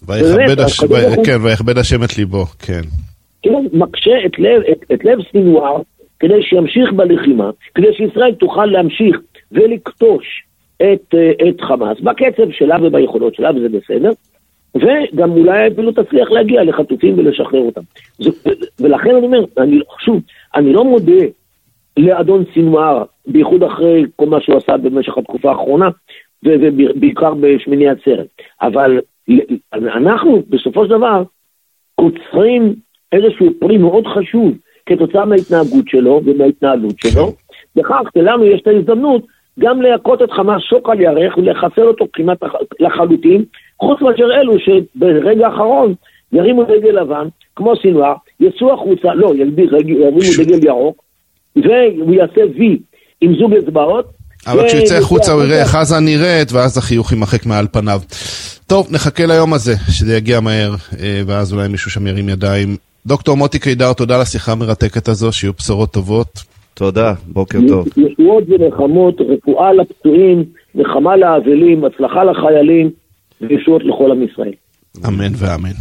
Speaker 1: ויכבד השם את ליבו, כן.
Speaker 6: כן, מקשה את לב סינואר, כדי שימשיך בלחימה, כדי שישראל תוכל להמשיך ולקטוש את חמאס, בקצב שלה וביכולות שלה, וזה בסדר, וגם אולי אפילו תצליח להגיע לחטופים ולשחרר אותם. ולכן אני אומר, אני לא מודה לאדון סינואר, בייחוד אחרי כל מה שהוא עשה במשך התקופה האחרונה, ובעיקר בשמיני עצרת. אבל אנחנו בסופו של דבר קוצרים איזשהו פרי מאוד חשוב כתוצאה מההתנהגות שלו ומההתנהלות שלו, בכך שלנו יש את ההזדמנות גם להכות את חמאס שוק על ירך ולחסל אותו כמעט לחלוטין, חוץ מאשר אלו שברגע האחרון ירימו דגל לבן, כמו סינואר, יצאו החוצה, לא, ירימו דגל ירוק, והוא יעשה וי עם זוג אצבעות.
Speaker 1: אבל כשיצא החוצה הוא יראה איך עזה נראית, ואז החיוך יימחק מעל פניו. טוב, נחכה ליום הזה, שזה יגיע מהר, ואז אולי מישהו שם ירים ידיים. דוקטור מוטי קידר, תודה לשיחה המרתקת הזו, שיהיו בשורות טובות.
Speaker 2: תודה, בוקר טוב.
Speaker 6: ישועות ונחמות, רפואה לפצועים, נחמה לאבלים, הצלחה לחיילים, וישועות לכל עם ישראל.
Speaker 1: אמן ואמן.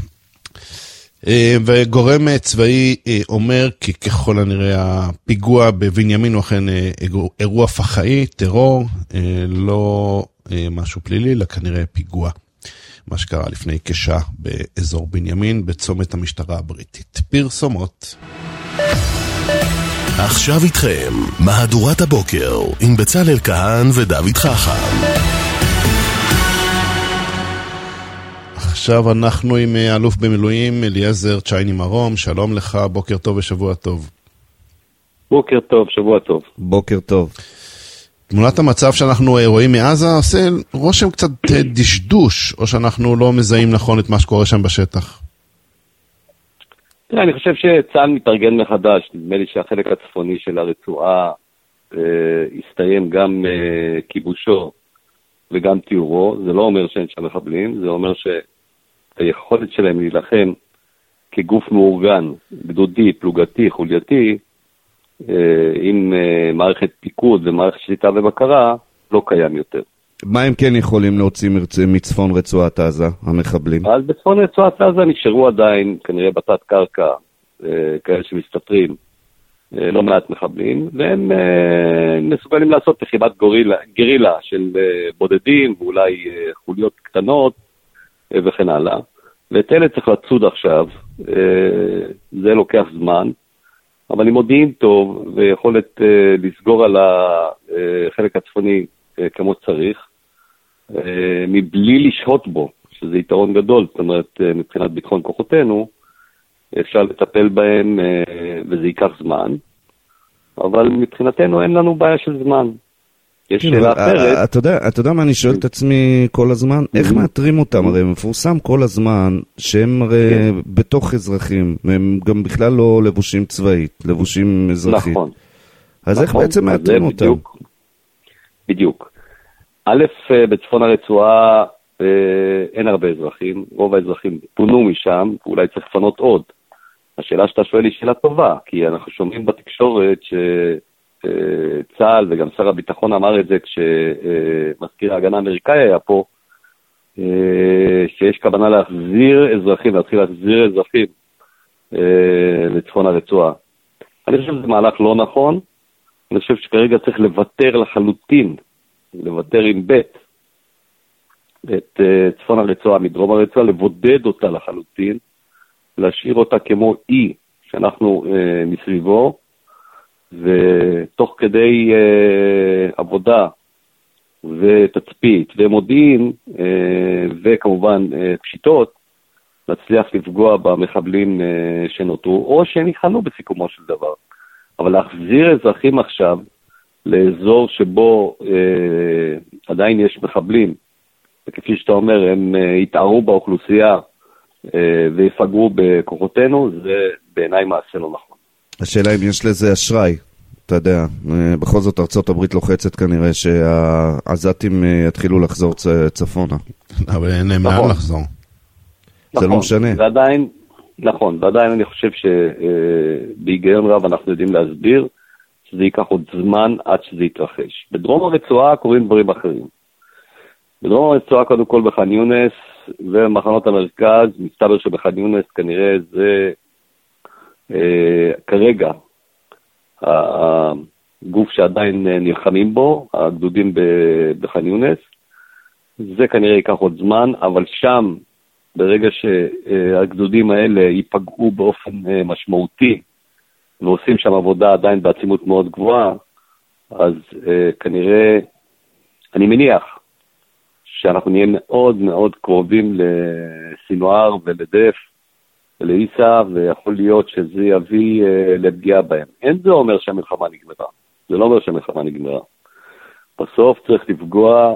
Speaker 1: וגורם צבאי אומר כי ככל הנראה הפיגוע בבנימין הוא אכן אירוע פח"עי, טרור, לא משהו פלילי, אלא כנראה פיגוע, מה שקרה לפני כשעה באזור בנימין, בצומת המשטרה הבריטית. פרסומות.
Speaker 3: עכשיו איתכם, מהדורת הבוקר, עם בצלאל כהן ודוד חכם.
Speaker 1: עכשיו אנחנו עם אלוף במילואים אליעזר צ'ייני מרום, שלום לך, בוקר טוב ושבוע טוב.
Speaker 7: בוקר טוב, שבוע טוב.
Speaker 2: בוקר טוב.
Speaker 1: תמונת המצב שאנחנו רואים מעזה עושה רושם קצת דשדוש, או שאנחנו לא מזהים נכון את מה שקורה שם בשטח?
Speaker 7: אני חושב שצה"ל מתארגן מחדש, נדמה לי שהחלק הצפוני של הרצועה הסתיים גם כיבושו וגם תיאורו. זה לא אומר שאין שם מחבלים, זה אומר שהיכולת שלהם להילחם כגוף מאורגן, גדודי, פלוגתי, חולייתי, עם מערכת פיקוד ומערכת שליטה ובקרה, לא קיים יותר.
Speaker 2: מה הם כן יכולים להוציא מצפון רצועת עזה, המחבלים?
Speaker 7: אז בצפון רצועת עזה נשארו עדיין, כנראה בתת קרקע, כאלה שמסתתרים, לא מעט מחבלים, והם מסוגלים לעשות לחימת גרילה של בודדים, ואולי חוליות קטנות, וכן הלאה. ואת אלה צריך לצוד עכשיו, זה לוקח זמן, אבל עם מודיעין טוב, ויכולת לסגור על החלק הצפוני כמו צריך, מבלי לשהות בו, שזה יתרון גדול, זאת אומרת, מבחינת ביטחון כוחותינו, אפשר לטפל בהם, וזה ייקח זמן, אבל מבחינתנו אין לנו בעיה של זמן. יש שאלה אחרת.
Speaker 2: אתה יודע מה אני שואל את עצמי כל הזמן? איך מאתרים אותם? הרי מפורסם כל הזמן שהם הרי בתוך אזרחים, הם גם בכלל לא לבושים צבאית, לבושים אזרחית. נכון. אז איך בעצם מאתרים אותם?
Speaker 7: בדיוק. א', בצפון הרצועה אין הרבה אזרחים, רוב האזרחים פונו משם, ואולי צריך לפנות עוד. השאלה שאתה שואל היא שאלה טובה, כי אנחנו שומעים בתקשורת שצה"ל וגם שר הביטחון אמר את זה כשמזכיר ההגנה האמריקאי היה פה, שיש כוונה להחזיר אזרחים, להתחיל להחזיר אזרחים לצפון הרצועה. אני חושב שזה מהלך לא נכון, אני חושב שכרגע צריך לוותר לחלוטין, לוותר עם בית, את צפון הרצועה, מדרום הרצועה, לבודד אותה לחלוטין, להשאיר אותה כמו אי שאנחנו מסביבו, ותוך כדי עבודה ותצפית ומודיעין וכמובן פשיטות, נצליח לפגוע במחבלים שנותרו, או שניחנו בסיכומו של דבר. אבל להחזיר אזרחים עכשיו לאזור שבו עדיין יש מחבלים, וכפי שאתה אומר, הם יתערו באוכלוסייה ויפגעו בכוחותינו, זה בעיניי מעשה לא נכון.
Speaker 2: השאלה אם יש לזה אשראי, אתה יודע, בכל זאת ארצות הברית לוחצת כנראה שהעזתים יתחילו לחזור צפונה.
Speaker 1: אבל אין להם לאן לחזור.
Speaker 2: זה לא משנה.
Speaker 7: ועדיין, נכון, ועדיין אני חושב שבהיגיון רב אנחנו יודעים להסביר שזה ייקח עוד זמן עד שזה יתרחש. בדרום הרצועה קוראים דברים אחרים. בדרום הרצועה קודם כל בח'אן יונס ומחנות המרכז, מסתבר שבח'אן יונס כנראה זה כרגע הגוף שעדיין נלחמים בו, הגדודים בח'אן יונס. זה כנראה ייקח עוד זמן, אבל שם ברגע שהגדודים האלה ייפגעו באופן משמעותי, ועושים שם עבודה עדיין בעצימות מאוד גבוהה, אז כנראה, אני מניח, שאנחנו נהיה מאוד מאוד קרובים לסינואר ולדף ולאיסה, ויכול להיות שזה יביא לפגיעה בהם. אין זה אומר שהמלחמה נגמרה. זה לא אומר שהמלחמה נגמרה. בסוף צריך לפגוע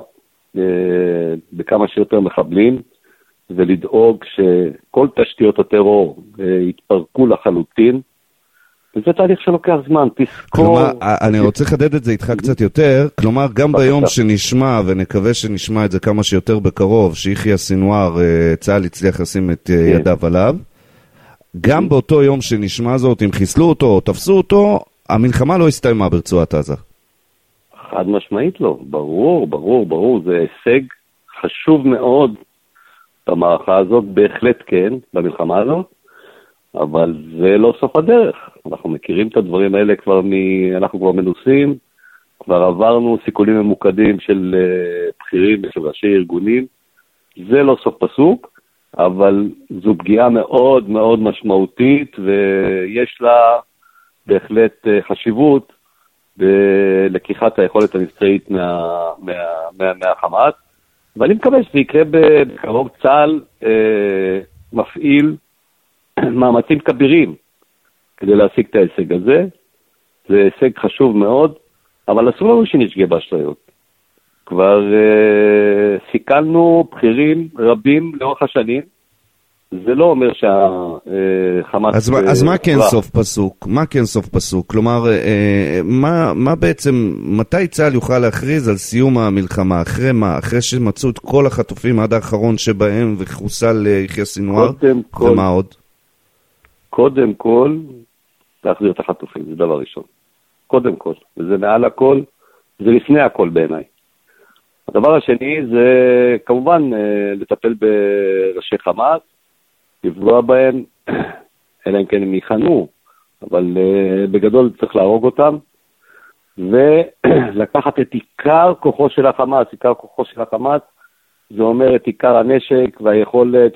Speaker 7: בכמה שיותר מחבלים, ולדאוג שכל תשתיות הטרור יתפרקו לחלוטין, וזה תהליך שלוקח זמן, תזכור.
Speaker 2: כלומר, אני רוצה לחדד את זה איתך קצת יותר, כלומר, גם ביום שנשמע, ונקווה שנשמע את זה כמה שיותר בקרוב, שיחיא סינואר, צה"ל הצליח לשים את ידיו עליו, גם באותו יום שנשמע זאת, אם חיסלו אותו או תפסו אותו, המלחמה לא הסתיימה ברצועת עזה.
Speaker 7: חד משמעית לא, ברור, זה הישג חשוב מאוד במערכה הזאת, בהחלט כן, במלחמה הזאת, אבל זה לא סוף הדרך. אנחנו מכירים את הדברים האלה אנחנו כבר מנוסים, כבר עברנו סיכולים ממוקדים של בכירים ושל ראשי ארגונים, זה לא סוף פסוק, אבל זו פגיעה מאוד מאוד משמעותית, ויש לה בהחלט חשיבות בלקיחת היכולת המבצעית מהחמאס, ואני מקווה שזה יקרה בקרוב. צה"ל מפעיל מאמצים כבירים כדי להשיג את ההישג הזה. זה הישג חשוב מאוד, אבל אסור לנו שנשגה באשליות. כבר סיכלנו בכירים רבים לאורך השנים. זה לא אומר שהחמאס...
Speaker 2: אז מה כן סוף פסוק? מה כן סוף פסוק? כלומר, מה בעצם, מתי צה"ל יוכל להכריז על סיום המלחמה? אחרי מה? אחרי שמצאו את כל החטופים עד האחרון שבהם וחוסל יחיא סינואר? ומה עוד?
Speaker 7: קודם כל, להחזיר את החטופים, זה דבר ראשון. קודם כל, וזה מעל הכל, זה לפני הכל בעיניי. הדבר השני זה כמובן לטפל בראשי חמאס, לפגוע בהם, אלא אם כן הם ייחנו, אבל בגדול צריך להרוג אותם, ולקחת את עיקר כוחו של החמאס. עיקר כוחו של החמאס, זה אומר את עיקר הנשק והיכולת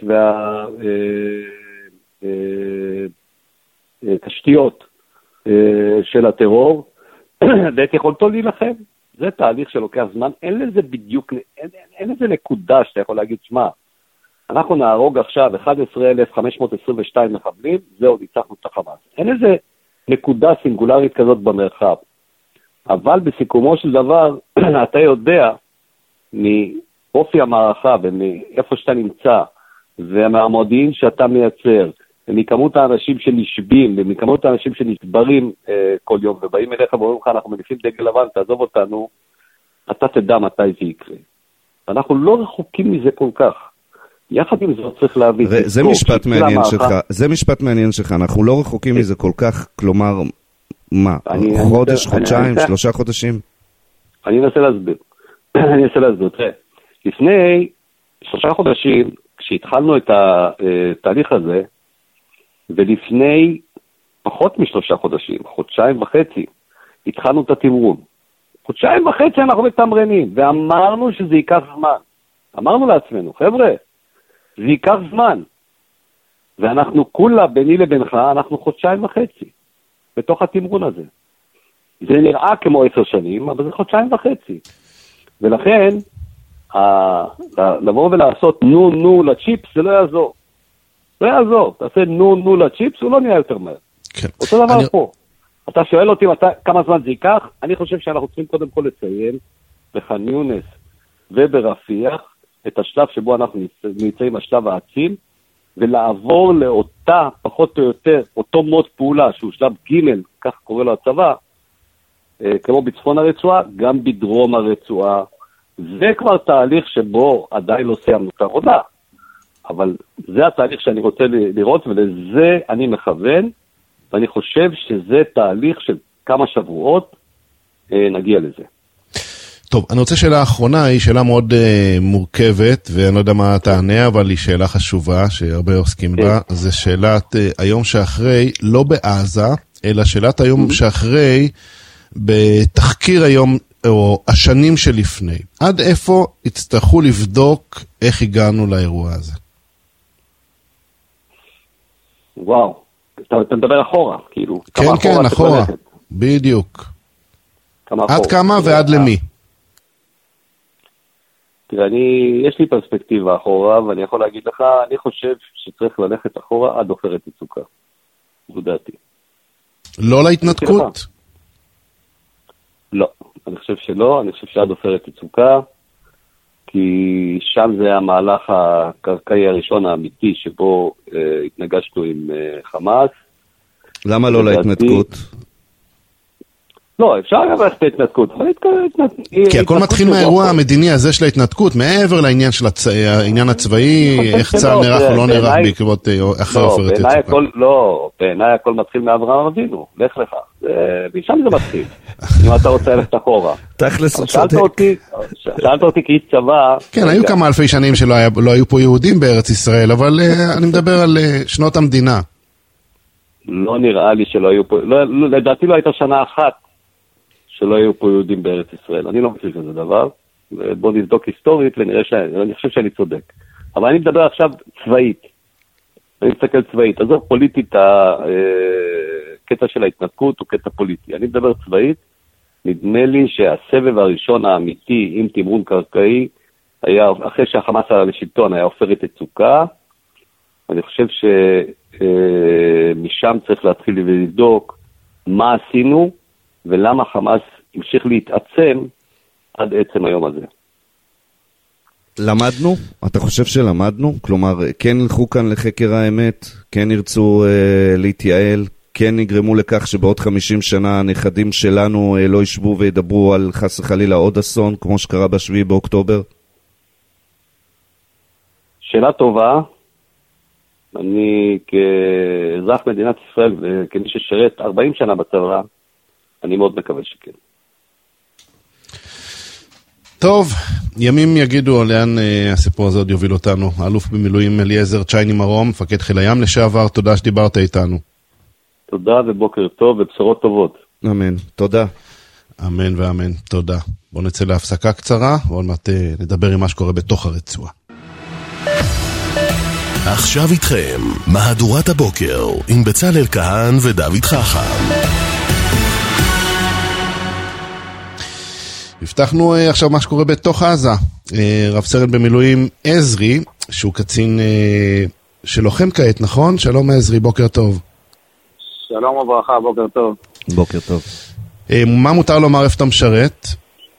Speaker 7: והתשתיות של הטרור, ואת יכולתו להילחם. זה תהליך שלוקח זמן, אין לזה בדיוק, אין לזה נקודה שאתה יכול להגיד, שמה, אנחנו נהרוג עכשיו 11,522 מחבלים, זהו, ניצחנו את החמאס. אין איזה נקודה סינגולרית כזאת במרחב. אבל בסיכומו של דבר, אתה יודע מאופי המערכה ומאיפה שאתה נמצא, ומהמודיעין שאתה מייצר, ומכמות האנשים שנשבים, ומכמות האנשים שנשברים כל יום, ובאים אליך ואומרים לך, אנחנו מניפים דגל לבן, תעזוב אותנו, אתה תדע מתי זה יקרה. אנחנו לא רחוקים מזה כל כך. יחד עם זאת צריך להבין.
Speaker 2: זה משפט מעניין שלך, זה משפט מעניין שלך, אנחנו לא רחוקים מזה כל כך, כלומר, מה, חודש, חודשיים, 3 חודשים?
Speaker 7: אני אנסה להסביר. תראה, לפני 3 חודשים, כשהתחלנו את התהליך הזה, ולפני פחות מ3 חודשים, 1.5 חודשים, התחלנו את התמרון. 1.5 חודשים אנחנו מתמרנים, ואמרנו שזה ייקח זמן. אמרנו לעצמנו, חבר'ה, זה ייקח זמן. ואנחנו כולה, ביני לבינך, אנחנו 1.5 חודשים בתוך התמרון הזה. זה נראה כמו 10 שנים, אבל זה 2.5 חודשים. ולכן, לבוא ולעשות נו לצ'יפס, זה לא יעזור. לא יעזור. תעשה נו לצ'יפס, הוא לא נהיה יותר מהר.
Speaker 1: כן.
Speaker 7: אותו דבר פה. אתה שואל אותי כמה זמן זה ייקח, אני חושב שאנחנו צריכים קודם כל לציין בח'אן יונס וברפיח את השלב שבו אנחנו נמצאים, השלב העצים, ולעבור לאותה, פחות או יותר, אותו מוד פעולה, שהוא שלב ג', כך קורא לו הצבא, כמו בצפון הרצועה, גם בדרום הרצועה. זה כבר תהליך שבו עדיין לא סיימנו את העבודה, אבל זה התהליך שאני רוצה לראות, ולזה אני מכוון, ואני חושב שזה תהליך של כמה שבועות נגיע לזה.
Speaker 1: טוב, אני רוצה שאלה האחרונה, היא שאלה מאוד מורכבת, ואני לא יודע מה תענה, אבל היא שאלה חשובה, שהרבה עוסקים בה, זה שאלת היום שאחרי, לא בעזה, אלא שאלת היום שאחרי, בתחקיר היום, או השנים שלפני. עד איפה יצטרכו לבדוק איך הגענו לאירוע הזה?
Speaker 7: וואו, אתה מדבר אחורה, כאילו.
Speaker 1: כן, אחורה, בדיוק. עד כמה ועד למי?
Speaker 7: תראה, יש לי פרספקטיבה אחורה, ואני יכול להגיד לך, אני חושב שצריך ללכת אחורה עד עופרת יצוקה. זו דעתי.
Speaker 1: לא להתנתקות?
Speaker 7: לא, אני חושב שלא, אני חושב שעד עופרת יצוקה, כי שם זה המהלך הקרקעי הראשון האמיתי, שבו התנגשנו עם חמאס.
Speaker 2: למה לא להתנתקות?
Speaker 7: לא, אפשר גם ללכת להתנתקות.
Speaker 1: כי הכל מתחיל מהאירוע המדיני הזה של ההתנתקות, מעבר לעניין של העניין הצבאי, איך צה"ל נערך או לא נערך בעקבות אחרי עופרת יצוקה.
Speaker 7: לא, בעיניי הכל מתחיל מאברהם אבינו, לך לך. ושם זה מתחיל, אם אתה רוצה ללכת אחורה. שאלת אותי כאיש צבא.
Speaker 1: כן, היו כמה אלפי שנים שלא היו פה יהודים בארץ ישראל, אבל אני מדבר על שנות המדינה.
Speaker 7: לא נראה לי שלא היו פה, לדעתי לא הייתה שנה אחת שלא היו פה יהודים בארץ ישראל. אני לא חושב שזה דבר. בוא נבדוק היסטורית ונראה אני חושב שאני צודק. אבל אני מדבר עכשיו צבאית. אני מסתכל צבאית. אז זו פוליטית, הקטע של ההתנתקות הוא קטע פוליטי. אני מדבר צבאית. נדמה לי שהסבב הראשון האמיתי עם תמרון קרקעי היה, אחרי שהחמאס עלה לשלטון, היה עופרת יצוקה. אני חושב שמשם צריך להתחיל ולבדוק מה עשינו, ולמה חמאס המשיך להתעצם עד עצם היום הזה.
Speaker 2: למדנו? אתה חושב שלמדנו? כלומר, כן הלכו כאן לחקר האמת, כן ירצו להתייעל, כן יגרמו לכך שבעוד 50 שנה הנכדים שלנו לא ישבו וידברו על חס וחלילה עוד אסון, כמו שקרה ב7 באוקטובר?
Speaker 7: שאלה טובה. אני כאזרח מדינת ישראל וכמי ששרת 40 שנה בצבא, אני מאוד מקווה שכן.
Speaker 1: טוב, ימים יגידו לאן הסיפור הזה עוד יוביל אותנו. האלוף במילואים אליעזר צ'ייני מרום, מפקד חיל הים לשעבר, תודה שדיברת איתנו.
Speaker 7: תודה ובוקר טוב ובשורות טובות.
Speaker 2: אמן, תודה.
Speaker 1: אמן ואמן, תודה. בואו נצא להפסקה קצרה, ועוד מעט נדבר עם מה שקורה בתוך הרצועה.
Speaker 3: עכשיו איתכם, מהדורת הבוקר, עם בצלאל כהן ודוד חכם. הבטחנו עכשיו מה שקורה בתוך עזה. רב סרן במילואים עזרי, שהוא קצין שלוחם כעת, נכון? שלום עזרי, בוקר טוב.
Speaker 8: שלום וברכה, בוקר טוב.
Speaker 2: בוקר טוב.
Speaker 1: מה מותר לומר איפה אתה משרת?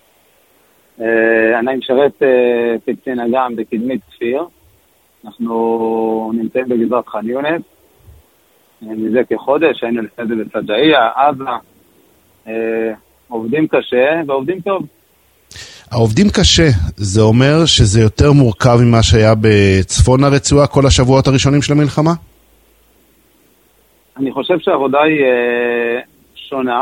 Speaker 8: אני משרת כקצין אג"ם בקדמית כפיר. אנחנו נמצאים בגזרת ח'אן יונס. מזה כחודש, היינו לפני זה בסג'אעיה, עזה. עובדים קשה ועובדים טוב.
Speaker 1: העובדים קשה, זה אומר שזה יותר מורכב ממה שהיה בצפון הרצועה כל השבועות הראשונים של המלחמה?
Speaker 8: אני חושב שהעבודה היא שונה.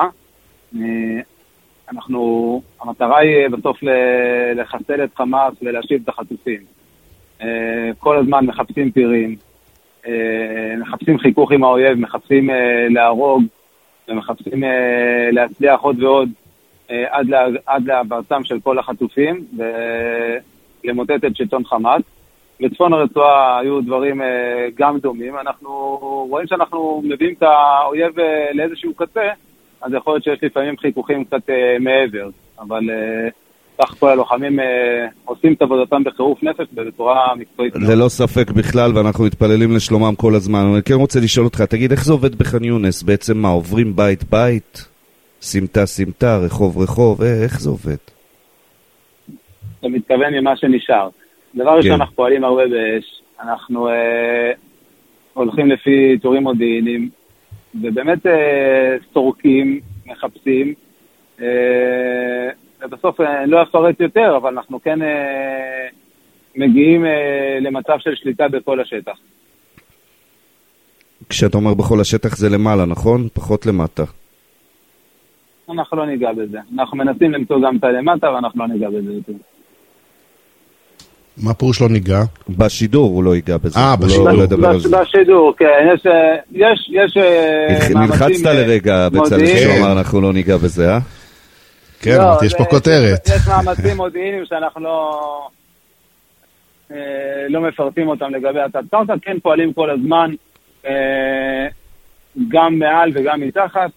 Speaker 8: המטרה היא בסוף לחסל את חמאס ולהשיב את החטופים. כל הזמן מחפשים פירים, מחפשים חיכוך עם האויב, מחפשים להרוג, ומחפשים להצליח עוד ועוד עד להעברתם של כל החטופים ולמוטט את שלטון חמאס. בצפון הרצועה היו דברים גם דומים. אנחנו רואים שאנחנו מביאים את האויב לאיזשהו קצה, אז יכול להיות שיש לפעמים חיכוכים קצת מעבר, אבל כך כל הלוחמים עושים את עבודתם בחירוף נפש בצורה מקצועית.
Speaker 2: ללא ספק בכלל, ואנחנו מתפללים לשלומם כל הזמן. אני כן רוצה לשאול אותך, תגיד, איך זה עובד בח'אן יונס? בעצם מה, עוברים בית בית? סמטה סמטה, רחוב רחוב, איך זה עובד?
Speaker 8: אתה מתכוון ממה שנשאר. דבר ראשון, אנחנו פועלים הרבה באש, אנחנו הולכים לפי תורים מודיעיניים, ובאמת סורקים, מחפשים, ובסוף אני לא אפרט יותר, אבל אנחנו כן מגיעים למצב של שליטה בכל השטח.
Speaker 2: כשאתה אומר בכל השטח זה למעלה, נכון? פחות למטה.
Speaker 8: אנחנו לא ניגע בזה. אנחנו מנסים למצוא גם את הלמטה, ואנחנו לא ניגע בזה יותר.
Speaker 3: מה פירוש לא ניגע?
Speaker 2: בשידור הוא לא ייגע בזה.
Speaker 8: בשידור, כן. יש
Speaker 2: נלחצת לרגע בצלאל שאומר אנחנו לא ניגע בזה, אה?
Speaker 3: כן, יש פה כותרת.
Speaker 8: יש מאמצים מודיעיניים שאנחנו לא מפרטים אותם לגבי התת-קרקע, כן פועלים כל הזמן, גם מעל וגם מתחת.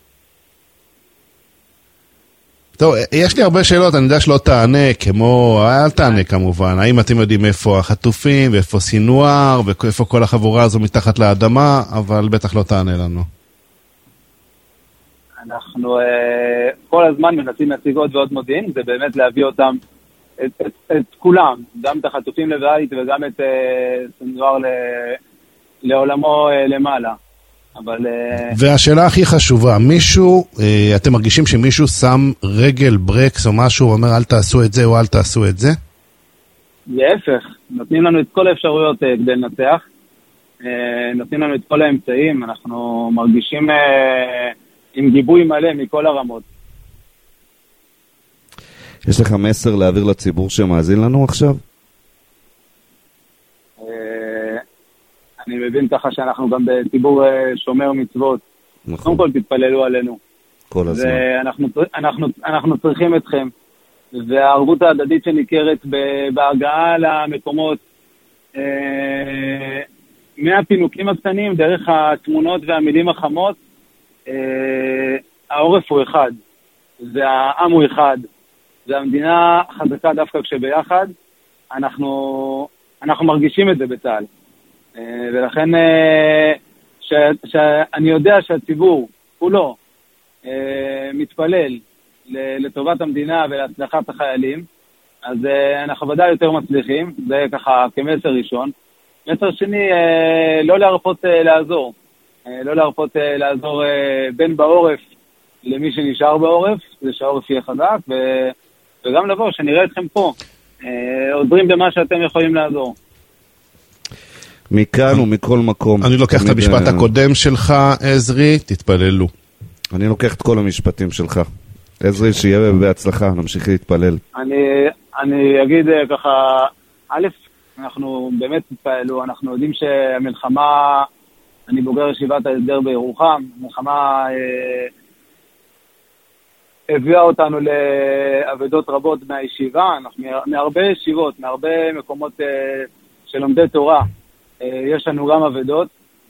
Speaker 3: טוב, יש לי הרבה שאלות, אני יודע שלא תענה, כמו, אל תענה כמובן, האם אתם יודעים איפה החטופים, ואיפה סינואר, ואיפה כל החבורה הזו מתחת לאדמה, אבל בטח לא תענה לנו.
Speaker 8: אנחנו כל הזמן מנסים להשיג עוד ועוד מודיעין, זה באמת להביא אותם, את כולם, גם את החטופים לבית וגם את סינואר לעולמו למעלה. אבל...
Speaker 3: והשאלה הכי חשובה, מישהו, אתם מרגישים שמישהו שם רגל ברקס או משהו, אומר אל תעשו את זה או אל תעשו את זה?
Speaker 8: להפך, נותנים לנו את כל האפשרויות כדי לנצח, נותנים לנו את כל האמצעים, אנחנו מרגישים עם גיבוי מלא מכל הרמות.
Speaker 2: יש לך מסר להעביר לציבור שמאזין לנו עכשיו?
Speaker 8: אני מבין ככה שאנחנו גם בציבור שומר מצוות. קודם כל תתפללו עלינו.
Speaker 2: כל הזמן.
Speaker 8: אנחנו צריכים אתכם. והערבות ההדדית שניכרת בהגעה למקומות, מהפינוקים הקטנים, דרך התמונות והמילים החמות, העורף הוא אחד. והעם הוא אחד. והמדינה חזקה דווקא כשביחד. אנחנו מרגישים את זה בצה"ל. ולכן שאני יודע שהציבור כולו מתפלל לטובת המדינה ולהצלחת החיילים, אז אנחנו ודאי יותר מצליחים, זה ככה כמסר ראשון. מסר שני, לא להרפות לעזור. לא להרפות לעזור בין בעורף למי שנשאר בעורף, זה שהעורף יהיה חזק, וגם לבוא, שנראה אתכם פה, עוזרים במה שאתם יכולים לעזור.
Speaker 2: מכאן ומכל מקום.
Speaker 3: אני לוקח את המשפט הקודם שלך, עזרי, תתפללו.
Speaker 2: אני לוקח את כל המשפטים שלך. עזרי, שיהיה בהצלחה, נמשיך להתפלל.
Speaker 8: אני אגיד ככה, א', אנחנו באמת תתפללו, אנחנו יודעים שהמלחמה, אני בוגר ישיבת ההסדר בירוחם, המלחמה הביאה אותנו לעבודות רבות מהישיבה, מהרבה ישיבות, מהרבה מקומות של לומדי תורה. יש לנו גם עבודות,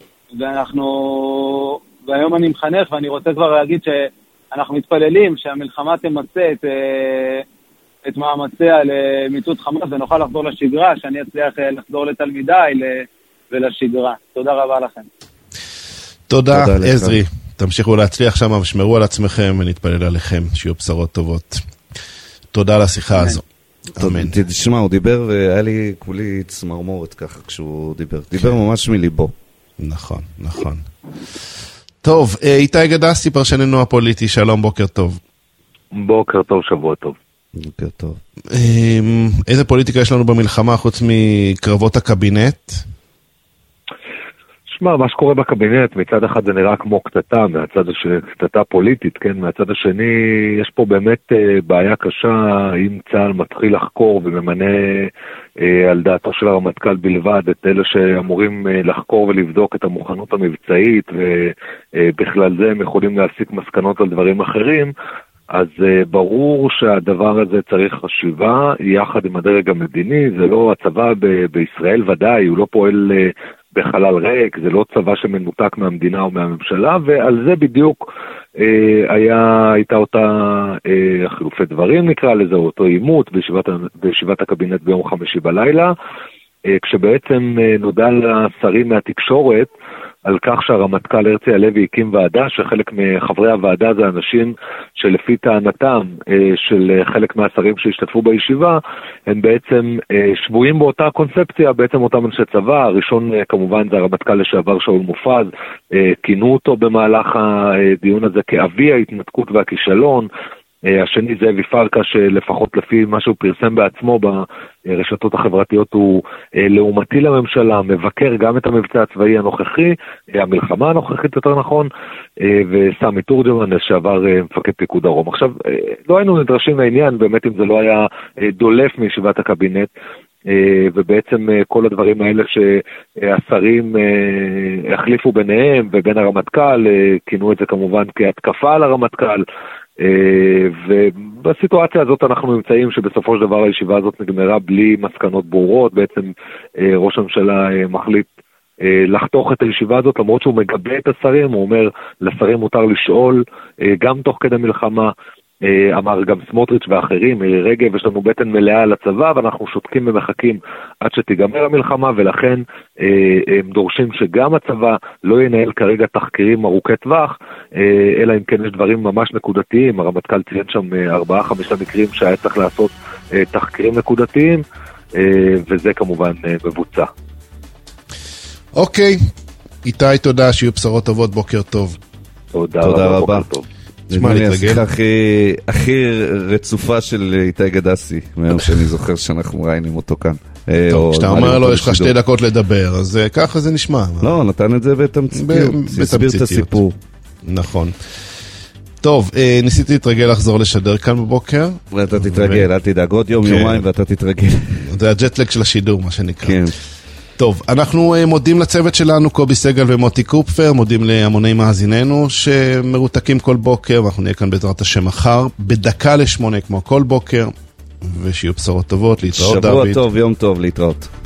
Speaker 8: והיום אני מחנך, ואני רוצה כבר להגיד שאנחנו מתפללים שהמלחמה תמצא את מאמציה למיטוט חמאס, ונוכל לחזור לשגרה, שאני אצליח לחזור לתלמידיי ולשגרה. תודה רבה לכם.
Speaker 3: תודה, עזרי. תמשיכו להצליח שם, ושמרו על עצמכם, ונתפלל עליכם, שיהיו בשורות טובות. תודה על השיחה הזו. אמן.
Speaker 2: תשמע, הוא דיבר, והיה לי כולי צמרמורת ככה כשהוא דיבר. דיבר ממש מליבו.
Speaker 3: נכון, נכון. טוב, איתי גדסי, פרשננו הפוליטי, שלום, בוקר טוב.
Speaker 9: בוקר טוב, שבוע טוב.
Speaker 2: בוקר טוב.
Speaker 3: איזה פוליטיקה יש לנו במלחמה חוץ מקרבות הקבינט?
Speaker 9: שמע, מה שקורה בקבינט, מצד אחד זה נראה כמו קטטה, קטטה פוליטית, כן? מהצד השני, יש פה באמת בעיה קשה, אם צה"ל מתחיל לחקור וממנה על דעתו של הרמטכ"ל בלבד, את אלה שאמורים לחקור ולבדוק את המוכנות המבצעית, ובכלל זה הם יכולים להסיק מסקנות על דברים אחרים, אז ברור שהדבר הזה צריך חשיבה יחד עם הדרג המדיני, זה לא הצבא בישראל ודאי, הוא לא פועל בחלל ריק, זה לא צבא שמנותק מהמדינה או מהממשלה, ועל זה בדיוק הייתה אותה חילופי דברים נקרא לזה, אותו עימות בישיבת הקבינט ביום חמישי בלילה, כשבעצם נודע לשרים מהתקשורת על כך שהרמטכ"ל הרצי הלוי הקים ועדה, שחלק מחברי הוועדה זה אנשים שלפי טענתם של חלק מהשרים שהשתתפו בישיבה, הם בעצם שבויים באותה קונספציה, בעצם אותם אנשי צבא. הראשון כמובן זה הרמטכ"ל לשעבר שאול מופז, כינו אותו במהלך הדיון הזה כאבי ההתנתקות והכישלון. השני זה זאב פרקש, שלפחות לפי מה שהוא פרסם בעצמו ברשתות החברתיות הוא לעומתי לממשלה, מבקר גם את המבצע הצבאי הנוכחי, המלחמה הנוכחית יותר נכון, וסמי תורג'מן לשעבר מפקד פיקוד דרום. עכשיו, לא היינו נדרשים לעניין, באמת אם זה לא היה דולף מישיבת הקבינט, ובעצם כל הדברים האלה שהשרים החליפו ביניהם ובין הרמטכ"ל, כינו את זה כמובן כהתקפה על הרמטכ"ל, ובסיטואציה הזאת אנחנו נמצאים שבסופו של דבר הישיבה הזאת נגמרה בלי מסקנות ברורות. בעצם ראש הממשלה מחליט לחתוך את הישיבה הזאת, למרות שהוא מגבה את השרים, הוא אומר לשרים מותר לשאול גם תוך כדי מלחמה, אמר גם סמוטריץ' ואחרים, מירי רגב, יש לנו בטן מלאה על הצבא ואנחנו שותקים ומחכים עד שתיגמר המלחמה, ולכן הם דורשים שגם הצבא לא ינהל כרגע תחקירים ארוכי טווח, אלא אם כן יש דברים ממש נקודתיים. הרמטכ"ל ציין שם 4-5 מקרים שהיה צריך לעשות תחקירים נקודתיים, וזה כמובן מבוצע.
Speaker 1: אוקיי, איתי, תודה, שיהיו בשורות טובות, בוקר טוב.
Speaker 2: תודה רבה. נשמע לי השיחה הכי רצופה של איתי גדסי, מהיום שאני זוכר שאנחנו ראיינים אותו כאן.
Speaker 1: טוב, כשאתה אומר לו, יש לך 2 דקות לדבר, אז ככה זה נשמע.
Speaker 2: לא, נתן את זה בתמציתיות, הסביר את הסיפור.
Speaker 1: נכון. טוב, ניסיתי להתרגל לחזור לשדר כאן בבוקר.
Speaker 2: ואתה תתרגל, אל תדאג, עוד יומיים ואתה תתרגל.
Speaker 1: זה הג'טלג של השידור, מה שנקרא.
Speaker 2: כן.
Speaker 1: טוב, אנחנו מודים לצוות שלנו, קובי סגל ומוטי קופפר, מודים להמוני מאזיננו שמרותקים כל בוקר, ואנחנו נהיה כאן בעזרת השם מחר, 7:50 כמו כל בוקר, ושיהיו בשורות טובות, להתראות דוד.
Speaker 2: שבוע טוב, יום טוב, להתראות.